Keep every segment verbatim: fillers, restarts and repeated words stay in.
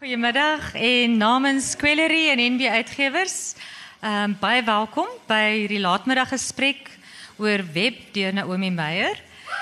Goedemiddag en namens Quellery en N B Uitgewers, um, baie welkom by hierdie laatmiddaggesprek oor web deur Naomi Meyer.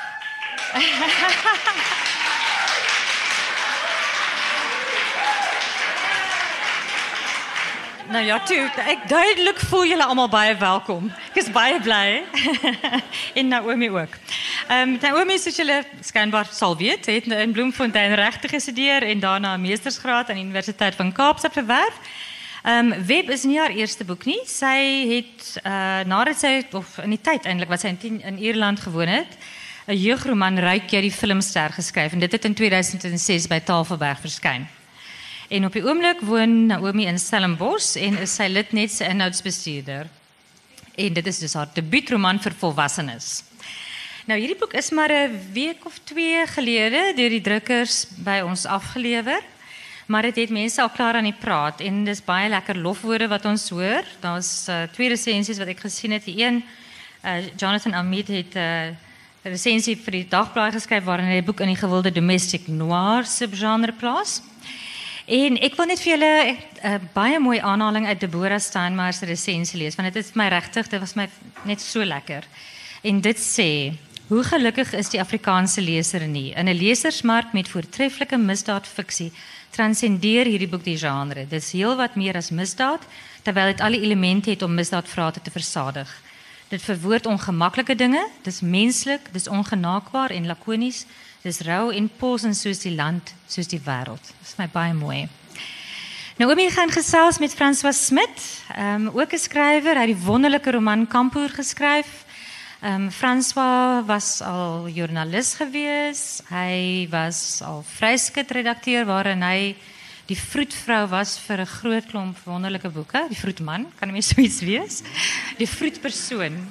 Nou ja, toe, ek duidelik voel julle almal baie welkom. Ek is baie bly. En Naomi ook. Um, Naomi, soos julle skynbaar sal weet, het in Bloemfontein regte gestudeer en daarna 'n meestersgraad aan die Universiteit van Kaapstad verwerf. Um, web is nie haar eerste boek nie. Sy het, uh, nadat sy, of in die tyd eintlik, wat sy in, in Ierland gewoon het, 'n jeugroman Ryk jy die filmster geskryf. En dit het in tweeduisend ses by Tafelberg verskyn. En op die oomblik woon Naomi in Stellenbosch en is sy lid net se inhoudsbestuurder. En dit is dus haar debuutroman vir volwassenes. Nou hierdie boek is maar 'n week of twee gelede deur die drukkers by ons afgelewer. Maar dit het mense al klaar aan die praat en dis baie lekker lofwoorde wat ons hoor. Daar's uh, twee resensies wat ek gesien het. Die een, uh, Jonathan Amit het 'n uh, resensie vir die Dagblad geskryf waarin hy die boek in die gewilde domestic noir subgenre plaas. En ek wil net vir julle 'n uh, baie mooi aanhaling uit Deborah Steinmeier se resensie lees, want dit is my regtig, dit was my net so lekker. En dit sê: hoe gelukkig is die Afrikaanse leser nie? In 'n lesersmark met voortreffelike misdaadfiksie transcendeer hierdie boek die genre. Dit is heel wat meer as misdaad, terwyl dit alle elemente het om misdaadvrate te versadig. Dit verwoord ongemaklike dinge, dis menslik, dis ongenaakbaar en lakonies. Dis rou en pos soos die land, soos die wêreld. Dit is my baie mooi. Naomi gaan gesels met François Smit, um, ook 'n skrywer. Hy het die wonderlike roman Kampoer geskryf. Um, François was al joernalis gewees. Hy was al vryskutredakteur waarin hy die vroedvrou was vir 'n groot klomp wonderlike boeke. Die vroedman, kan hom so iets wees. Die vroedpersoon.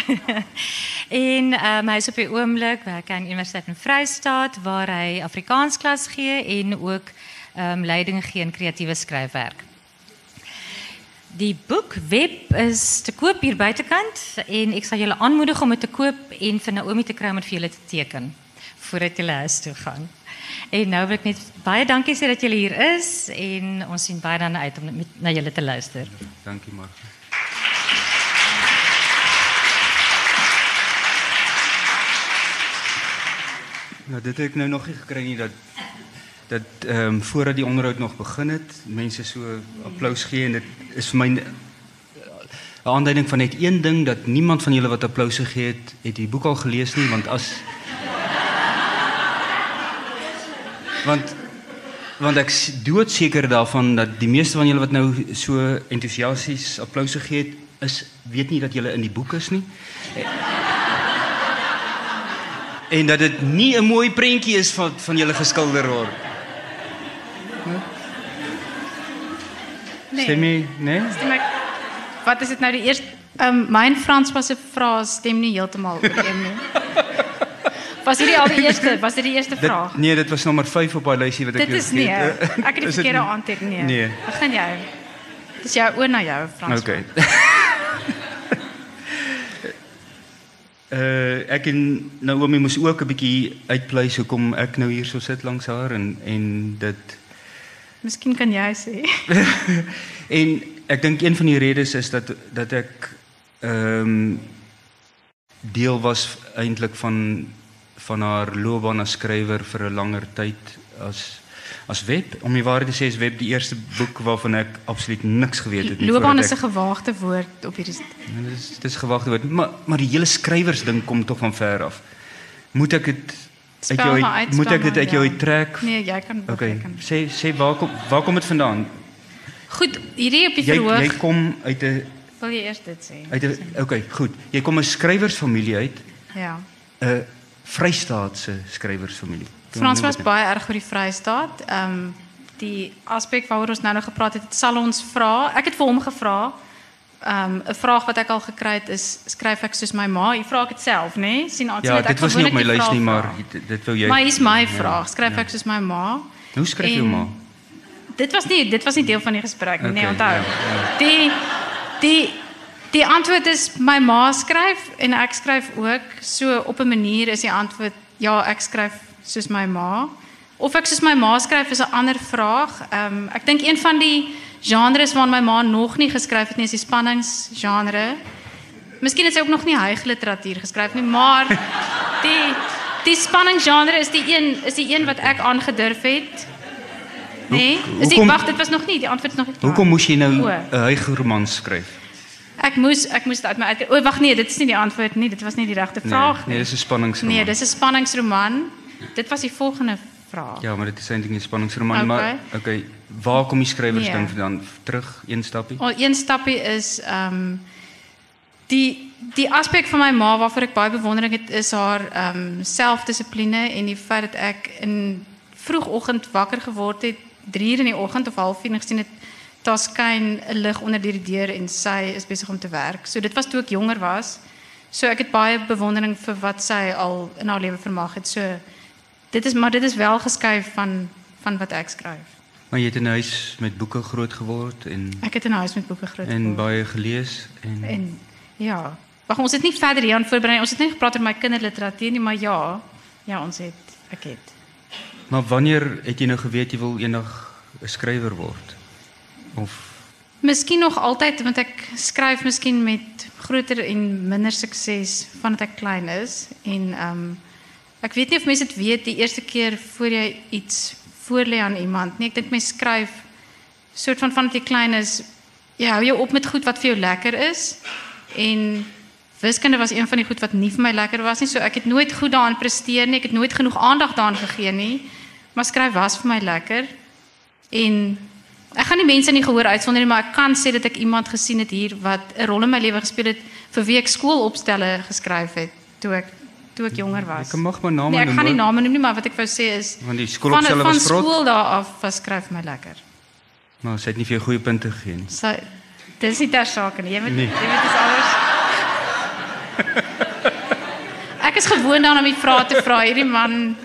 En um, hy is op die oomblik werk aan die Universiteit in Vrystaat waar hy Afrikaans klas gee en ook um, leiding gee in kreatiewe skryfwerk. Die boek Web is te koop hier buitekant en ek sal julle aanmoedig om dit te koop en vir Naomi te kry om dit vir julle te teken voordat julle huis toe gaan. En nou wil ek net baie dankie sê dat julle hier is en ons sien baie dan uit om met, na julle te luister. Dankie Mark. Nou, dit het ek nou nog nie gekry nie, dat, dat um, voordat die onderhoud nog begin het, mense so applaus gee, en dit is vir my 'n aanduiding van net een ding, dat niemand van julle wat applaus gegee het, het die boek al gelees nie, want as... want, want ek is doodseker daarvan, dat die meeste van julle wat nou so enthousiasties applaus gegee het, is, weet nie dat julle in die boek is nie. En dat dit nie 'n mooi prentjie is van, van julle geskilder word. Nee. Stem jy? Nee? Stem ek, wat is dit nou die eerste... Um, mijn Frans was 'n vraag, stem nie heeltemal ooreen nie. Was dit die al die eerste? Was dit die eerste vraag? Dit, nee, dit was nommer vyf op daai lysie wat ek Dit is nie, ek het die verkeerde aanteken nie. Nee. Begin jy. Dit is jou oor na jou, Frans. Okay. Uh, ek en Naomi moes ook 'n bietjie uitpleis hoekom ek nou hier so sit langs haar en en dit Miskien kan jy sê. En ek dink een van die redes is dat dat ek ehm um, deel was eintlik van van haar loopbaan as skrywer vir 'n langer tyd as as Web. Om die waarheid te sê is Web die eerste boek waarvan ek absoluut niks geweet het nie. Loopbaan is 'n gewaagde woord op hierdie. Ja, dit is dit is gewaagde woord, maar maar die hele skrywersding kom tog van ver af. Moet ek dit uit jou uit, uit moet ek dit uit jou uittrek? Nee, jy kan. Okay, sê sê waar kom waar kom dit vandaan? Goed, hierdie op die jy, verhoog. Jy kom uit 'n Wil jy eers dit sê? Uit 'n okay, goed. Jy kom 'n skrywersfamilie uit. Ja. 'n Vrystaatse skrywersfamilie. Frans was baie erg oor die Vrystaat. Ehm um, die aspek waaroor ons nou nog gepraat het, sal ons vra. Ek het vir hom gevra. Ehm um, 'n vraag wat ek al gekry het is, skryf ek soos my ma? Jy vra ek dit self, né? Nee? Sien altyd ja, ek dit was nie op my lys nie, maar vraag. dit, dit wou jy. Maar is my vraag, skryf ja. ek soos my ma? Hoe skryf jy ma? Dit was nie dit was nie deel van die gesprek nie, okay, nee, onthou. Ja, ja. Die die die antwoord is my ma skryf en ek skryf ook. So op 'n manier is die antwoord ja, ek skryf soos my ma. Of ek soos my ma skryf is 'n ander vraag. Um, ek dink een van die genres waar my ma nog nie geskryf het nie is die spanningsgenre. Miskien het sy ook nog nie hyggeliteratuur geskryf nie, maar die die spanningsgenre is die een is die een wat ek aangedurf het. Nee, is die wag, dit was nog nie, die antwoord is nog nie klaar. Hoekom moes jy nou 'n hygroman skryf? Ek moes ek moes dit uit my uit. O, wag nee, dit is nie die antwoord nie. Dit was nie die regte vraag Nee, nee, dis 'n spanningsroman. Nee, dis 'n spanningsroman. Dit was die volgende vraag. Ja, maar dit is eintlik nie 'n spanningsroman, Okay. maar okay, waar kom die skrywers Nee. dan vandaan? Terug een stappie? Al een stappie is ehm um, die die aspek van my ma waarvoor ek baie bewondering het is haar ehm um, selfdissipline en die feit dat ek in vroegoggend wakker geword het, drie uur in die oggend of half vier en gesien het daar skyn 'n lig onder die deur en sy is besig om te werk. So dit was toe ek jonger was. So ek het baie bewondering vir wat sy al in haar lewe vermag het. So dit is maar dit is wel geskuif van van wat ek skryf. Maar jy het in 'n huis met boeke groot geword en Ek het in 'n huis met boeke groot en geword. baie gelees en En ja, wag ons het nie verder hieraan voorberei. Ons het nie gepraat oor my kinderliteratuur nie, maar ja, ja ons het ek het. Maar wanneer het jy nou geweet jy wil eendag 'n skrywer word? Of Miskien nog altyd want ek skryf miskien met groter en minder sukses vandat ek klein is en ehm um, ek weet nie of mense dit weet die eerste keer voor jy iets voorlê aan iemand nie. Ek dink mense skryf soort van vandat jy klein is, jy hou jou op met goed wat vir jou lekker is en wiskunde was een van die goed wat nie vir my lekker was nie. So ek het nooit goed daaraan presteer nie. Ek het nooit genoeg aandag daaraan gegee nie. Maar skryf was vir my lekker en ek gaan nie mense nie gehoor uitsonder nie, maar ek kan sê dat ek iemand gesien het hier wat 'n rol in my lewe gespeel het vir wie ek skoolopstelle geskryf het toe ek toe ek jonger was. Ek mag maar name Nee, ek noem, gaan nie hoor. name noem nie, maar wat ek wou sê is Want die van skoolopstelle van was vrot. skool daar af was skryf my lekker. Maar sy het nie vir jou goeie punte gegee nie. So dis nie ter sake nie. Jy moet Nee. jy weet dis alles. Ek is gewoond daaraan om die vrae te vra. Hierdie man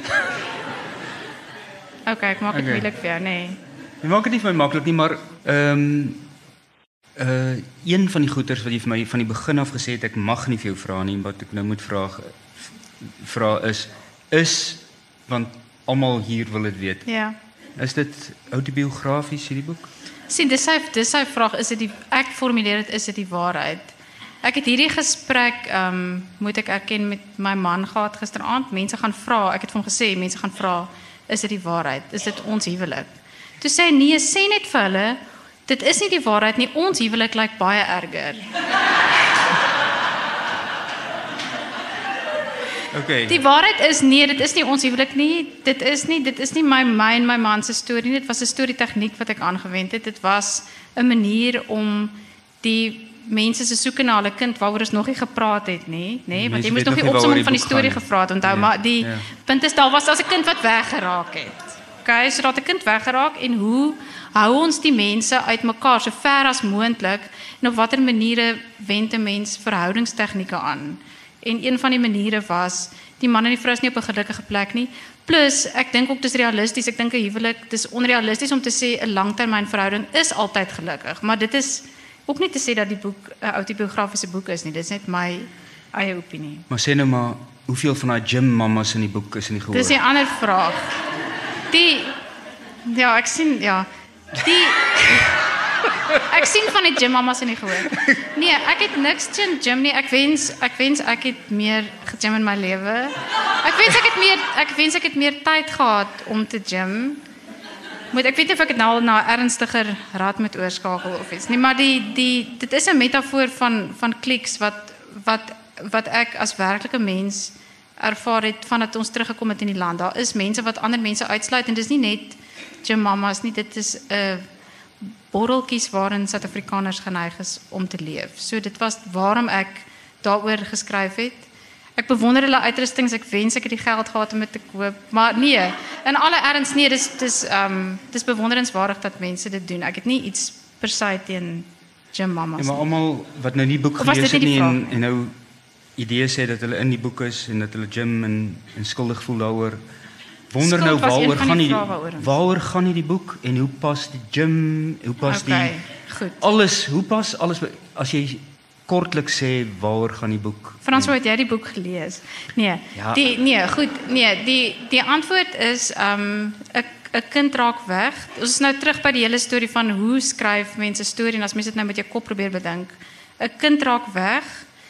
Okay, ek maak dit Okay. moeilik vir jou, nee. Jy maak dit nie vir my maklik nie, maar ehm um, uh een van die goeters wat jy vir my van die begin af gesê het ek mag nie vir jou vra nie, wat ek nou moet vra vra is is want almal hier wil dit weet. Ja. Is dit autobiografies hierdie boek? Sien, dis sy dis sy vraag, is dit die ek formuleer dit is dit die waarheid? Ek het hierdie gesprek ehm um, moet ek erken met my man gehad gisteraand. Mense gaan vra, ek het vir hom gesê, mense gaan vra, is dit die waarheid? Is dit ons huwelik? Toe sê hy nee, sê net vir hulle, dit is nie die waarheid nie, ons huwelik lyk baie erger. Okay. Die waarheid is nee, dit is nie ons huwelik nie. Dit is nie dit is nie my my en my man se storie nie. Dit was 'n storie tegniek wat ek aangewend het. Dit was 'n manier om die mense se soeke na hulle kind waaroor ons nog nie gepraat het nie, nê? Want Mense jy moes weet nog nog nie nie opsomming waaroor van die die boek storie gaan nie. gevra het, onthou, Ja, maar die ja. punt is daar was as 'n kind wat weggeraak het. Okay, so dat 'n kind weggeraak en hoe hou ons die mense uitmekaar so ver as moontlik en op watter maniere wend 'n mens verhoudingstegnieke aan? En een van die maniere was die man en die vrou is nie op 'n gelukkige plek nie. Plus ek dink ook dis realisties. Ek dink 'n huwelik, dis onrealisties om te sê 'n langtermynverhouding is altyd gelukkig, maar dit is ook nie te sê dat die boek 'n autobiografiese boek is nie. Dit is net my eie opinie. Maar sê nou maar, hoeveel van daai gym mammas in die boek is in die gehoor? Dis 'n ander vraag. Die ja, ek sien ja. Die ek sien van die gym mammas in die gehoor. Nee, ek het niks teen gym nie. Ek wens ek wens ek het meer gegym in my lewe. Ek wens ek het meer ek wens ek het meer tyd gehad om te gym. Moet ek weet nie of ek dit nou na 'n ernstiger raad moet oorskakel of iets nie, maar die die dit is 'n metafoor van van kliks wat wat wat ek as werklike mens ervaar het vandat ons teruggekom het in die land. Daar is mense wat ander mense uitsluit en dis nie net gym mammas nie, dit is 'n uh, borreltjies waarin Suid-Afrikaners geneig is om te leef. So dit was waarom ek daaroor geskryf het. Ek bewonder hulle uitrustings, ek wens ek het die geld gehad om dit te koop, maar nee, in alle erns nee, dis dis ehm um, dis bewonderenswaardig dat mense dit doen. Ek het nie iets per se teen gym mammas Ja, maar nie. almal wat nou nie boek Of was gelees dit het nie nie die en, vraag en nou idees sê dat hulle in die boek is en dat hulle gym en en skuldig voel daaroor. Wonder Skuld nou was een waaroor van gaan die die vrae waaroor ons- waaroor gaan hierdie boek en hoe pas die gym, hoe pas Okay, die goed. alles, hoe pas alles by- as jy kortliks sê waaroor gaan die boek? Frans, het jy die boek gelees? Nee, Ja. die nee, goed, nee, die die antwoord is um 'n 'n kind raak weg. Ons is nou terug by die hele storie van hoe skryf mense storie en as mense dit nou met jou kop probeer bedink. 'n Kind raak weg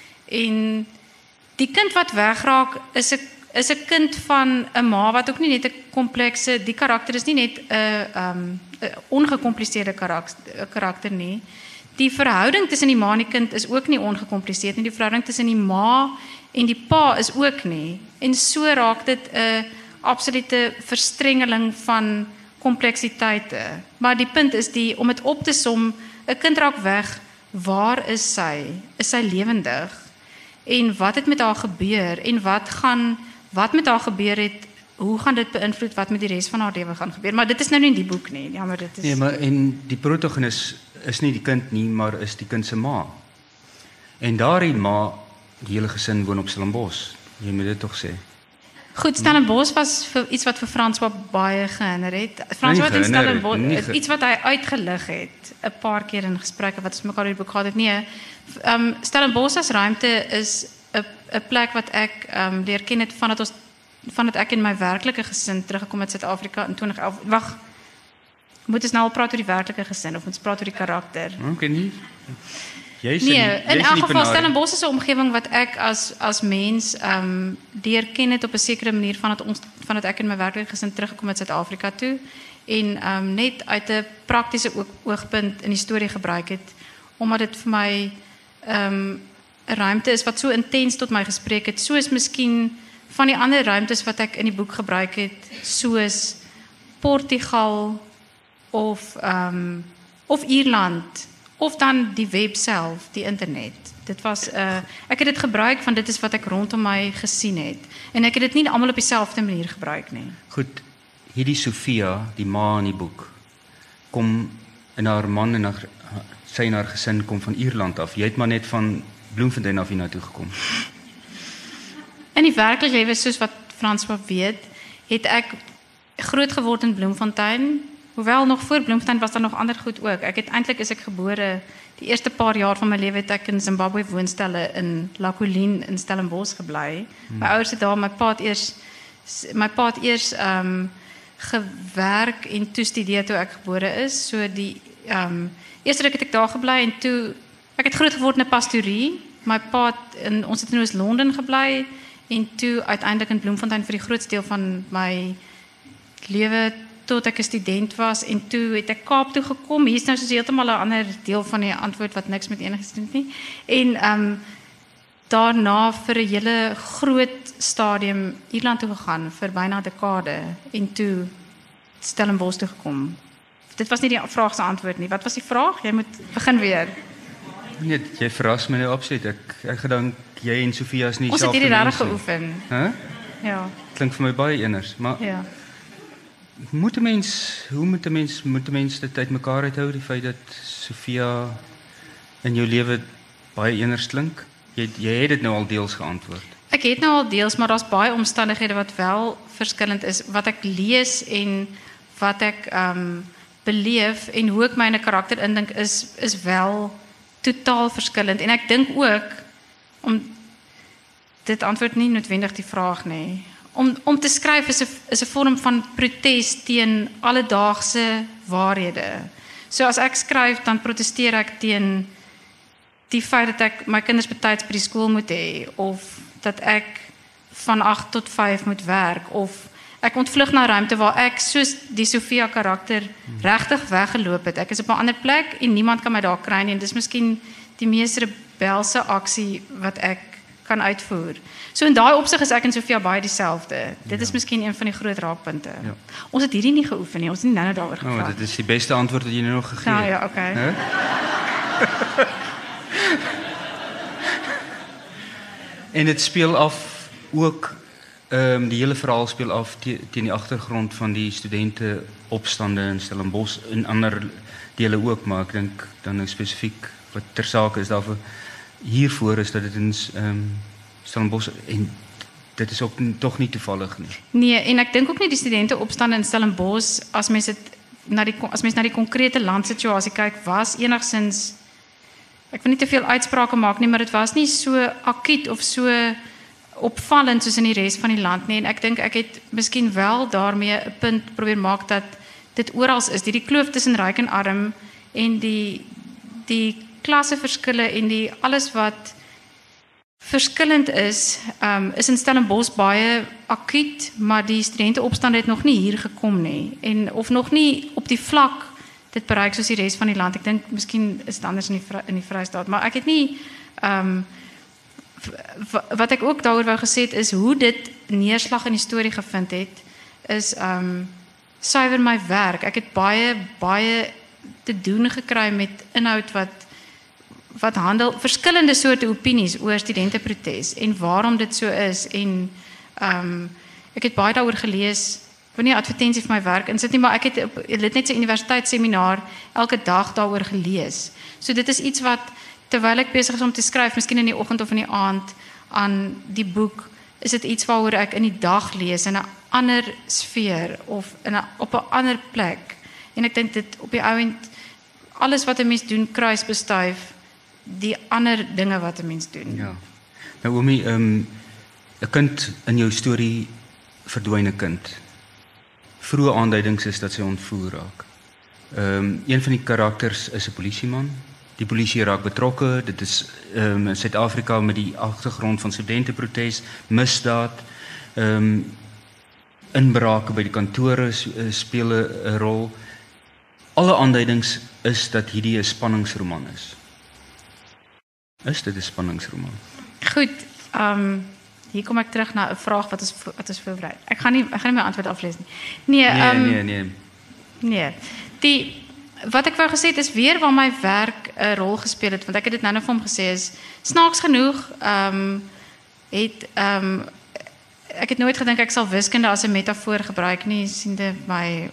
en die kind wat wegraak is 'n is 'n kind van 'n ma wat ook nie net 'n komplekse, die karakter is nie net 'n um 'n ongekompliseerde karakter, karakter nie. Die verhouding tussen die ma en die kind is ook nie ongekompliseerd nie. Die verhouding tussen die ma en die pa is ook nie. En so raak dit 'n absolute verstrengeling van kompleksiteite. Maar die punt is die om dit op te som, 'n kind raak weg, waar is sy? Is sy lewendig? En wat het met haar gebeur en wat gaan wat met haar gebeur het? Hoe gaan dit beïnvloed wat met die res van haar lewe gaan gebeur? Maar dit is nou nie in die boek nie. Jammer, dit is Nee, maar en die protagonis is nie die kind nie, maar is die kind se ma. En daardie ma, die hele gesin woon op Stellenbosch. Jy moet dit tog sê. Goed, Stellenbosch was vir iets wat vir François baie gehinder het. François Nie in gehinder het, Stellenbosch nie is ge- iets wat hy uitgelig het 'n paar keer in gesprekke wat ons mekaar oor die boek gehad het. Nee, um, Stellenbosch as ruimte is 'n 'n plek wat ek um, leer ken het vandat ons vandat ek in my werklike gesin teruggekom het Suid-Afrika in twintig elf. Wag. Moet ons nou al praat oor die werklike gesin of moet ons praat oor die karakter? Okay, nie. Jy's Nee, die, in jy's elk die geval penarie. Stellenbosch is 'n omgewing wat ek as as mens ehm um, leer ken het op 'n sekere manier vandat ons vandat ek in my werklike gesin teruggekom het Suid-Afrika toe en ehm um, net uit 'n praktiese oog, oogpunt in die storie gebruik het omdat dit vir my ehm um, 'n ruimte is wat so intens tot my gespreek het, soos miskien van die ander ruimtes wat ek in die boek gebruik het, soos Portugal of ehm um, of Ierland. Of dan die web self, die internet. Dit was uh ek het dit gebruik van dit is wat ek rondom my gesien het. En ek het dit nie almal op dieselfde manier gebruik nie. Goed, hierdie Sofia, die ma in die boek, kom en haar man en haar, sy en haar gesin kom van Ierland af. Jy het maar net van Bloemfontein af hiernatoe gekom. In die werklike lewe soos wat François weet, het ek groot geword in Bloemfontein. Hoewel nog voor Bloemfontein was daar nog ander goed ook. Ek het eintlik is ek gebore die eerste paar jaar van my lewe het ek in Zimbabwe woonstelle in La Colline in Stellenbosch gebly. Hmm. My ouers het daar my pa het eers my pa het eers ehm um, gewerk en toe studeer toe ek gebore is. So die ehm um, eerste ruk het ek daar gebly en toe ek het groot geword in 'n pastorie. My pa het in ons het in Oos-London gebly en toe uiteindelik in Bloemfontein vir die grootste deel van my lewe tot ek 'n student was en toe het ek Kaap toe gekom. Hier's nou soos heeltemal 'n ander deel van die antwoord wat niks met enige te doen het nie. En ehm um, daarna vir 'n hele groot stadium Ierland toe gegaan vir byna 'n dekade en toe Stellenbosch toe gekom. Dit was nie die vraag se antwoord nie. Wat was die vraag? Jy moet begin weer. Nee, jy verras my nou absoluut. Ek ek gedink jy en Sofia is nie Ons het selfde hierdie regtig mense. geoefen. Hæ? Ja. Klink vir my baie eners, maar Ja. moet 'n mens, hoe moet 'n mens moet 'n mens dit uitmekaar uithou die feit dat Sofia in jou lewe baie eners klink? Jy jy het dit nou al deels geantwoord. Ek het nou al deels, maar daar's baie omstandighede wat wel verskillend is wat ek lees en wat ek ehm um, beleef en hoe ek my in 'n karakter indink is is wel totaal verskillend en ek dink ook om dit antwoord nie noodwendig die vraag nie. Om om te skryf is 'n is 'n vorm van protes teen alledaagse waarhede. So as ek skryf dan protesteer ek teen die feit dat ek my kinders betyds by die skool moet hê of dat ek van agt tot vyf moet werk of ek ontvlug na 'n ruimte waar ek soos die Sofia karakter regtig weggeloop het. Ek is op 'n ander plek en niemand kan my daar kry nie en dis miskien die mees rebelse aksie wat ek kan uitvoer. So in daai opsig is ek en Sofia baie dieselfde. Dit Ja. is miskien een van die groot raakpunte. Ja. Ons het hierdie nie geoefen nie. Ons het nie nou daaroor Nou, gepraat. dit is die beste antwoord wat jy nou nog gegee Nou het. ja, okay. Hè? En dit speel af ook ehm um, die hele verhaal speel af te, teen die agtergrond van die studente opstande in Stellenbosch en ander dele ook, maar ek dink dan nou spesifiek wat ter sake is daarvoor hiervoor is dat dit in ehm um, Stellenbosch en dit is ook n- tog nie toevallig nie. Nee, en ek dink ook nie die studente opstande in Stellenbosch as mens dit na die as mens na die konkrete landsituasie kyk was enigsins ek wil nie te veel uitsprake maak nie, maar dit was nie so akuut of so opvallend soos in die res van die land nie. En ek dink ek het miskien wel daarmee 'n punt probeer maak dat dit oral is, die, die kloof tussen ryk en arm en die die klasseverskille en die alles wat verskillend is, um, is in Stellenbosch baie akuut, maar die studenteopstand het nog nie hier gekom nie en of nog nie op die vlak dit bereik soos die res van die land. Ek dink miskien is dit anders in die in die Vrystaat, maar ek het nie um, wat ek ook daaroor wou gesê het is hoe dit neerslag in die storie gevind het is um, suiwer my werk. Ek het baie baie te doen gekry met inhoud wat wat handel verskillende soorte opinies oor studenteprotes en waarom dit so is en um, ek het baie daaroor gelees. Ek wil nie advertensie vir my werk insit nie, maar ek het op Litnetse universiteitsseminar elke dag daaroor gelees. So dit is iets wat terwyl ek besig is om te skryf, miskien in die oggend of in die aand aan die boek, is dit iets waaroor ek in die dag lees in 'n ander sfeer of in 'n op 'n ander plek. En ek dink dit op die ou end alles wat 'n mens doen kruisbestuif die ander dinge wat 'n mens doen. Ja. Nou Oomie, um, 'n kind in jou storie verdwyn 'n kind. Vroeë aanduidings is dat sy ontvoer raak. Um, een van die karakters is 'n polisieman. Die polisie raak betrokke. Dit is um, in Suid-Afrika met die agtergrond van studenteprotes, misdaad, um, inbrake by die kantore speel 'n rol. Alle aanduidings is dat hierdie 'n spanningsroman is. Is dit 'n spanningsroman? Goed, um, hier kom ek terug na 'n vraag wat ons wat ons voorberei. Ek gaan nie ek gaan nie my antwoord aflees nie. Nee, nee, um, nee, nee. Nee. Die wat ek wou gesê het is weer waar my werk 'n rol gespeel het, want ek het dit nou net vir hom gesê is snaaks genoeg, ehm um, het ehm um, ek het nooit gedink ek sal wiskunde as 'n metafoor gebruik nie, siende my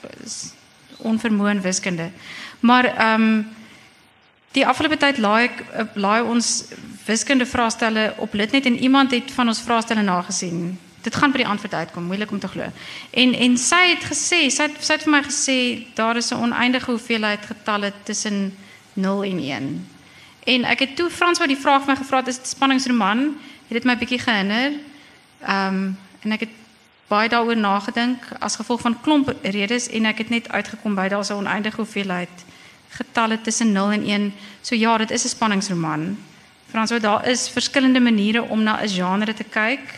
onvermoë in wiskunde. Maar ehm um, die afgelope tyd laai ek laai ons wiskunde vraestelle op Litnet en iemand het van ons vraestelle nagesien. Dit gaan by die antwoord uitkom, moeilik om te glo. En en sy het gesê, sy het, sy het vir my gesê daar is 'n oneindige hoeveelheid getalle tussen nul en een. En ek het toe Frans wat die vraag vir my gevra het, is dit 'n spanningsroman? Het dit my bietjie gehinder. Ehm um, en ek het baie daaroor nagedink as gevolg van klomp redes en ek het net uitgekom by daar's 'n oneindige hoeveelheid getalle tussen nul en een. So ja, dit is 'n spanningsroman. Frans, wat daar is verskillende maniere om na 'n genre te kyk.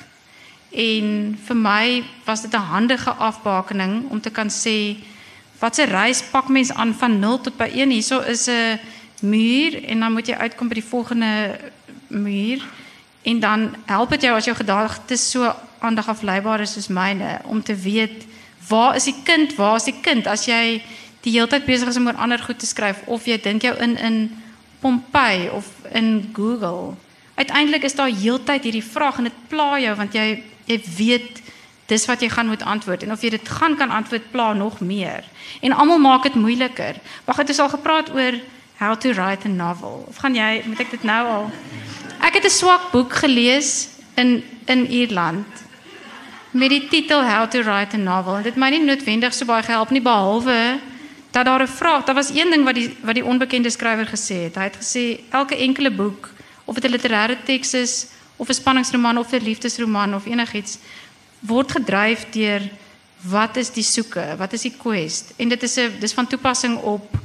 En vir my was dit 'n handige afbakening om te kan sê wat 'n reis pak mens aan van nul tot by een. Hierso is 'n muur en dan moet jy uitkom by die volgende muur en dan help dit jou as jou gedagtes so aandag afleibaar is soos myne om te weet waar is die kind, waar is die kind as jy die hele tyd besig is om oor ander goed te skryf of jy dink jou in in Pompeii of in Google. Uiteindelik is daar heeltyd hierdie vraag en dit pla jou want jy jy weet dis wat jy gaan moet antwoord en of jy dit gaan kan antwoord pla nog meer. En almal maak dit moeiliker. Wag, het ons al gepraat oor how to write a novel? Of gaan jy, moet ek dit nou al? Ek het 'n swak boek gelees in in Ierland met die titel How to Write a Novel. En dit my nie noodwendig so baie gehelp nie behalwe dat daar 'n vraag, daar was een ding wat die wat die onbekende skrywer gesê het. Hy het gesê elke enkele boek, of dit 'n literêre teks is of 'n spanningsroman of 'n liefdesroman of enigiets, word gedryf deur wat is die soeke, wat is die quest? En dit is 'n dis van toepassing op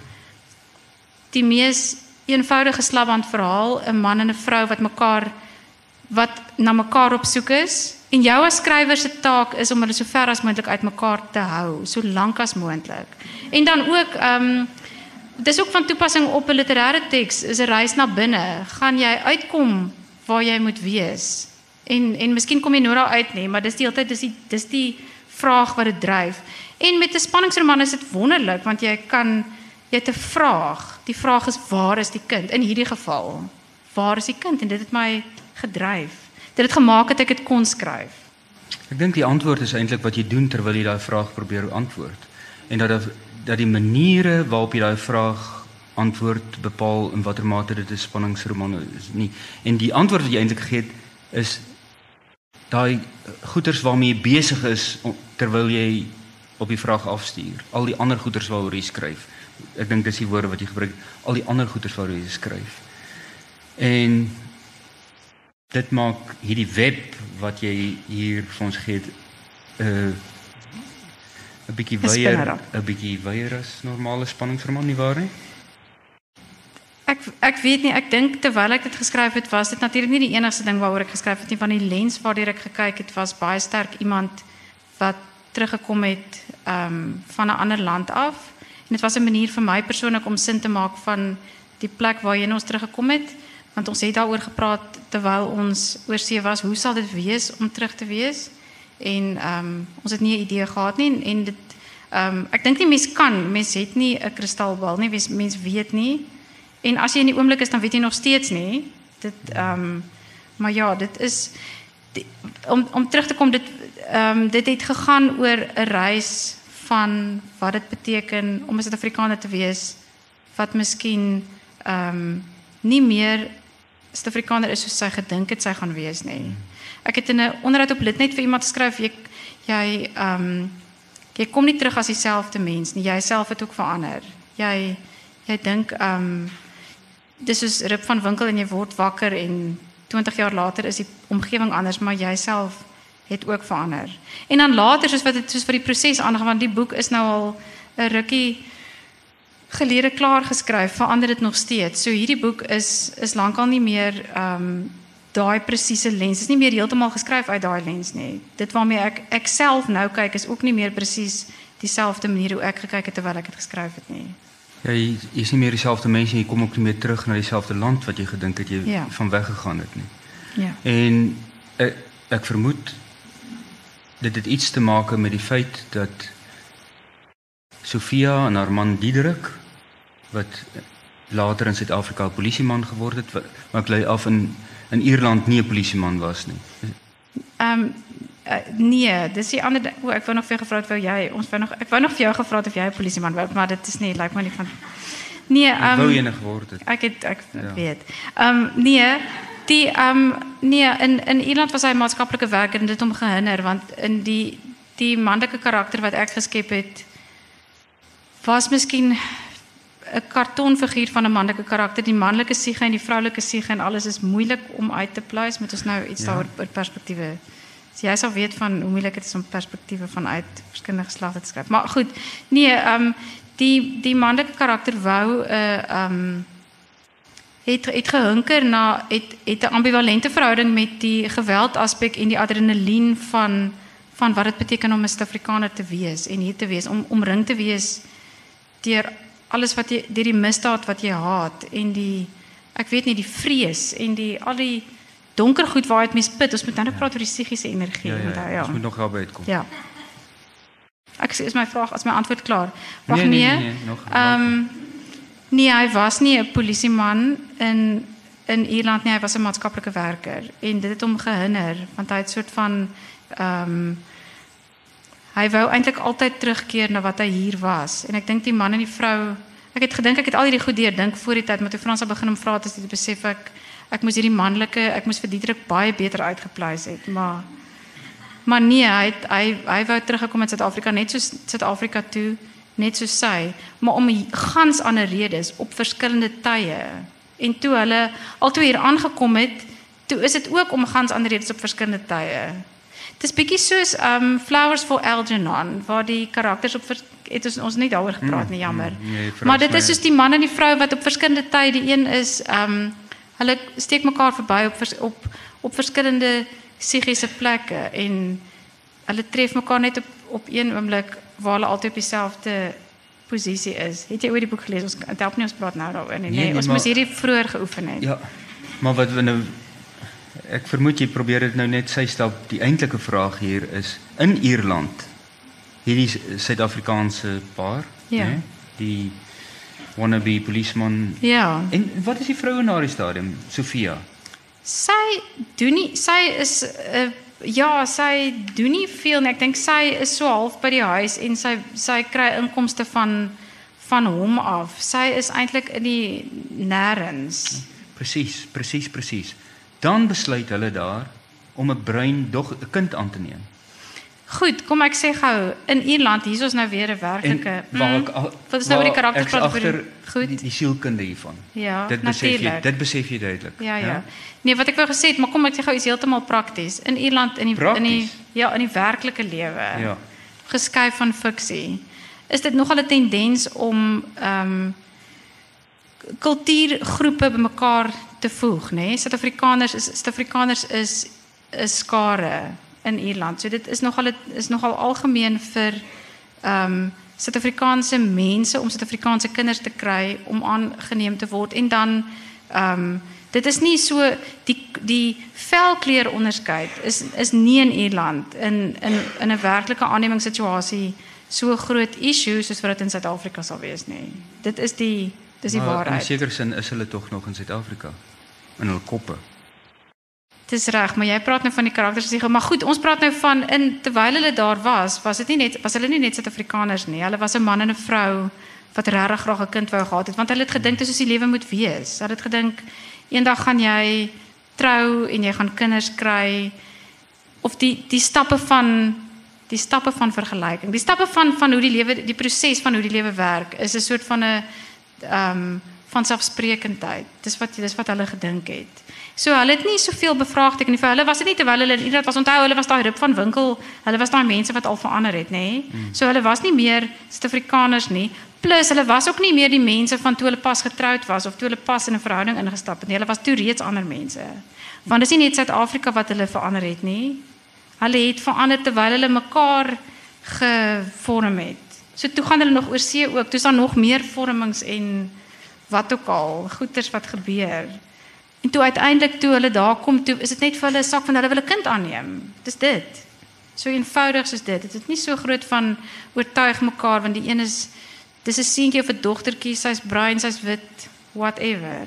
die mees eenvoudige slaband verhaal, 'n man en 'n vrou wat mekaar wat na mekaar op soek is. En jou as skrywer se taak is om hulle so ver as moontlik uit mekaar te hou, so lank as moontlik. En dan ook ehm um, dis ook van toepassing op 'n literêre teks, is 'n reis na binne. Gaan jy uitkom waar jy moet wees? En en miskien kom jy nou daar uit nie, maar dis die hele tyd dis die dis die vraag wat dit dryf. En met 'n spanningsroman is dit wonderlik want jy kan jy het 'n vraag. Die vraag is waar is die kind? In hierdie geval, waar is die kind? En dit het my gedryf. Dit het gemaak dat ek dit kon skryf. Ek dink die antwoord is eintlik wat jy doen terwyl jy daai vraag probeer antwoord. En dat dat die maniere waarop jy daai vraag antwoord bepaal in watter mate dit 'n spanningsroman is nie. En die antwoord wat jy eintlik gegee het is daai goeters waarmee jy besig is terwyl jy op die vraag afstuur. Al die ander goeters waaroor jy skryf. Ek dink dis die woorde wat jy gebruik. Al die ander goeters waaroor jy skryf. En dit maak hierdie web wat jy hier vir ons gee, uh, 'n bietjie weier, 'n bietjie weier as normale spanningsroman, nie waar nie? Ek ek weet nie, ek dink terwyl ek dit geskryf het, was dit natuurlik nie die enigste ding waaroor ek geskryf het nie, van die lens waardeur ek gekyk het, was baie sterk iemand wat teruggekom het um, van 'n ander land af. En dit was 'n manier vir my persoonlik om sin te maak van die plek waarheen ons teruggekom het, want ons het daaroor gepraat terwyl ons oor see was, hoe sal dit wees om terug te wees? En um, ons het nie 'n idee gehad nie, en dit, um, ek dink nie mens kan, mens het nie 'n kristalbal nie, mens, mens weet nie. En as jy in die oomblik is, dan weet jy nog steeds nie. Dit, um, maar ja, dit is, die, om, om terug te kom, dit, um, dit het gegaan oor 'n reis van wat dit beteken om 'n Suid-Afrikaner te wees, wat miskien um, nie meer Suid-Afrikaner is soos sy gedink het sy gaan wees nie. Ek het in 'n onderhoud op Litnet vir iemand geskryf, jy, jy, um, jy kom nie terug as dieselfde mens nie, jy self het ook verander. Jy, jy dink, um, dis soos Rip van Winkel en jy word wakker en twintig jaar later is die omgewing anders, maar jy self het ook verander. En dan later, soos wat het soos vir die proses aangaan, want die boek is nou al 'n rukkie gelede klaar geskryf, verander dit nog steeds. So hierdie boek is is lankal nie meer um, daai presiese lens. Dit is nie meer heeltemal geskryf uit daai lens nie. Dit waarmee ek ek self nou kyk is ook nie meer presies dieselfde manier hoe ek gekyk het terwyl ek dit geskryf het nie. Ja, jy, jy is nie meer dieselfde mens en jy kom ook nie meer terug na dieselfde land wat jy gedink het jy ja. van weggegaan het nie. Ja. En ek, ek vermoed dit het iets te maak met die feit dat Sofia en haar man Diederik, wat later in Suid-Afrika 'n polisieman geword het, wat, maar ek lei af in in Ierland nie 'n polisieman was nie. Ehm um, uh, nee, dis die ander o, ek wou nog vir jou gevra het wou jy ons wou nog ek wou nog vir jou gevra het of jy 'n polisieman wou, maar dit is nie, lyk my nie van nee, ehm um, wou jy nog geword het. Ek het ek ja. weet. Ehm um, nee, die ehm um, nee, in in Ierland was hy 'n maatskaplike werker en dit hom gehinder, want in die die manlike karakter wat ek geskep het was miskien 'n kartonfiguur van 'n manlike karakter. Die manlike siege en die vroulike siege en alles is moeilik om uit te pleis. Moet ons nou iets ja. daaroor oor perspektiewe. So jy sal weet van hoe moeilik dit is om perspektiewe vanuit verskillende geslagte te skryf. Maar goed, nee, ehm um, die die manlike karakter wou 'n uh, ehm um, het het gehunker na het het 'n ambivalente verhouding met die geweldaspek en die adrenalien van van wat dit beteken om 'n Suid-Afrikaner te wees en hier te wees, om omring te wees deur alles wat jy, deur die misdaad wat jy haat en die, ek weet nie, die vrees en die al die donker goed waaruit mens put. Ons moet nou ja. praat oor die psigiese energie. Ja, ja, ja. ja. Ons moet nog help uitkom. Ja. Ek is my vraag, as my antwoord klaar. Wag nee, nee, nee. nee, nee, nog. Ehm um, nee, hy was nie 'n polisieman in in Ierland nie, hy was 'n maatskaplike werker en dit het hom gehinder want hy het soort van ehm um, hy wou eintlik altyd terugkeer na wat hy hier was. En ek dink die man en die vrou, ek het gedink ek het al hierdie goed deur dink voor die tyd, maar toe Frans al begin om vra het, is dit besef ek ek moes hierdie manlike, ek moes vir Diederik baie beter uitgepleis het, maar maar nee, hy het, hy hy wou teruggekom in Suid-Afrika net soos Suid-Afrika toe, net soos sy, maar om gans ander redes op verskillende tye. En toe hulle altoe hier aangekom het, toe is dit ook om gans ander redes op verskillende tye. Het is bietjie soos um, Flowers for Algernon, waar die karakters op het ons, ons nie daaroor gepraat nie, jammer. Mm, nee, maar dit is soos die man en die vrou wat op verskillende tye, die een is, um, hulle steek mekaar verby op, vers, op, op verskillende psigiese plekke en hulle tref mekaar net op, op een oomblik waar hulle altyd op dieselfde posisie is. Het jy ooit die boek gelees? Ons het help nie ons praat nou daaroor nie. Nee, nee, ons maar, moes hierdie vroeër geoefen het. Ja, maar wat we nou ek vermoed jy probeer dit nou net sy stap. Die eintlike vraag hier is in Ierland hierdie Suid-Afrikaanse paar, ja. né? Die wannabe policeman. Ja. En wat is die vrou in daardie stadium? Sofia. Sy doen nie, sy is uh, ja, sy doen nie veel nie. Ek dink sy is so half by die huis en sy sy kry inkomste van van hom af. Sy is eintlik in die nêrens. Presies, presies, presies. Dan besluit hulle daar om 'n bruin dog 'n kind aan te neem. Goed, kom ek sê gou, in Ierland, hier is ons nou weer 'n werklike. En waar ek al- Wat is nou oor die waar karakter ek's praat vir agter die- goed. die, die sielkunde hiervan. Ja, dit besef jy, natuurlijk. dit besef jy duidelik. Ja, ja. Nee, wat ek wou gesê het, maar kom ek sê gou iets heeltemal prakties. In Ierland in die in die Prakties? ja, in die werklike lewe. Ja. Geskuif van fiksie. Is dit nogal 'n tendens om ehm um, kultuurgroepe bymekaar te voeg, nê? Nee? Suid-Afrikaners is Suid-Afrikaners is 'n skare in Ierland. So dit is nogal het, is nogal algemeen vir ehm um, Suid-Afrikaanse mense om Suid-Afrikaanse kinders te kry om aangeneem te word en dan ehm um, dit is nie so die die velkleur onderskeid is is nie in Ierland in in in 'n werklike aannemingssituasie so groot issue soos wat dit in Suid-Afrika sal wees nie. Dit is die dis die Maar in waarheid. sekere sin is hulle tog nog in Suid-Afrika in hulle koppe. Dis reg, maar jy praat nou van die karakters as jy, maar goed, ons praat nou van in terwyl hulle daar was, was dit nie net was hulle nie net Suid-Afrikaners nie. Hulle was 'n man en 'n vrou wat regtig graag 'n kind wou gehad het, want hulle het gedink dis soos die lewe moet wees. Hulle het gedink eendag gaan jy trou en jy gaan kinders kry of die die stappe van die stappe van vergelyking. Die stappe van van hoe die lewe die proses van hoe die lewe werk is 'n soort van 'n ehm um, van selfsprekendheid. Dis wat dis wat hulle gedink het. So hulle het nie soveel bevraagteken nie. Vir hulle was dit nie terwyl hulle in Ierland was, onthou hulle was daai rip van winkel, hulle was daai mense wat al verander het, nê? Nee? Mm. So hulle was nie meer Suid-Afrikaners nie. Plus hulle was ook nie meer die mense van toe hulle pas getroud was of toe hulle pas in 'n verhouding ingestap het nie. Hulle was toe reeds ander mense. Want dis nie net Suid-Afrika wat hulle verander het nie. Hulle het verander terwyl hulle mekaar gevorm het. So toe gaan hulle nog oor see ook. Toe's daar nog meer vormings en wat ook al, goeters wat gebeur. En toe uiteindelik toe hulle daar kom, toe is dit net vir hulle 'n sak van hulle wil 'n kind aanneem. Dis dit. So eenvoudig soos dit. Dit is nie so groot van oortuig mekaar want die een is dis 'n seentjie of 'n dogtertjie, sy's bruin, sy's wit, whatever.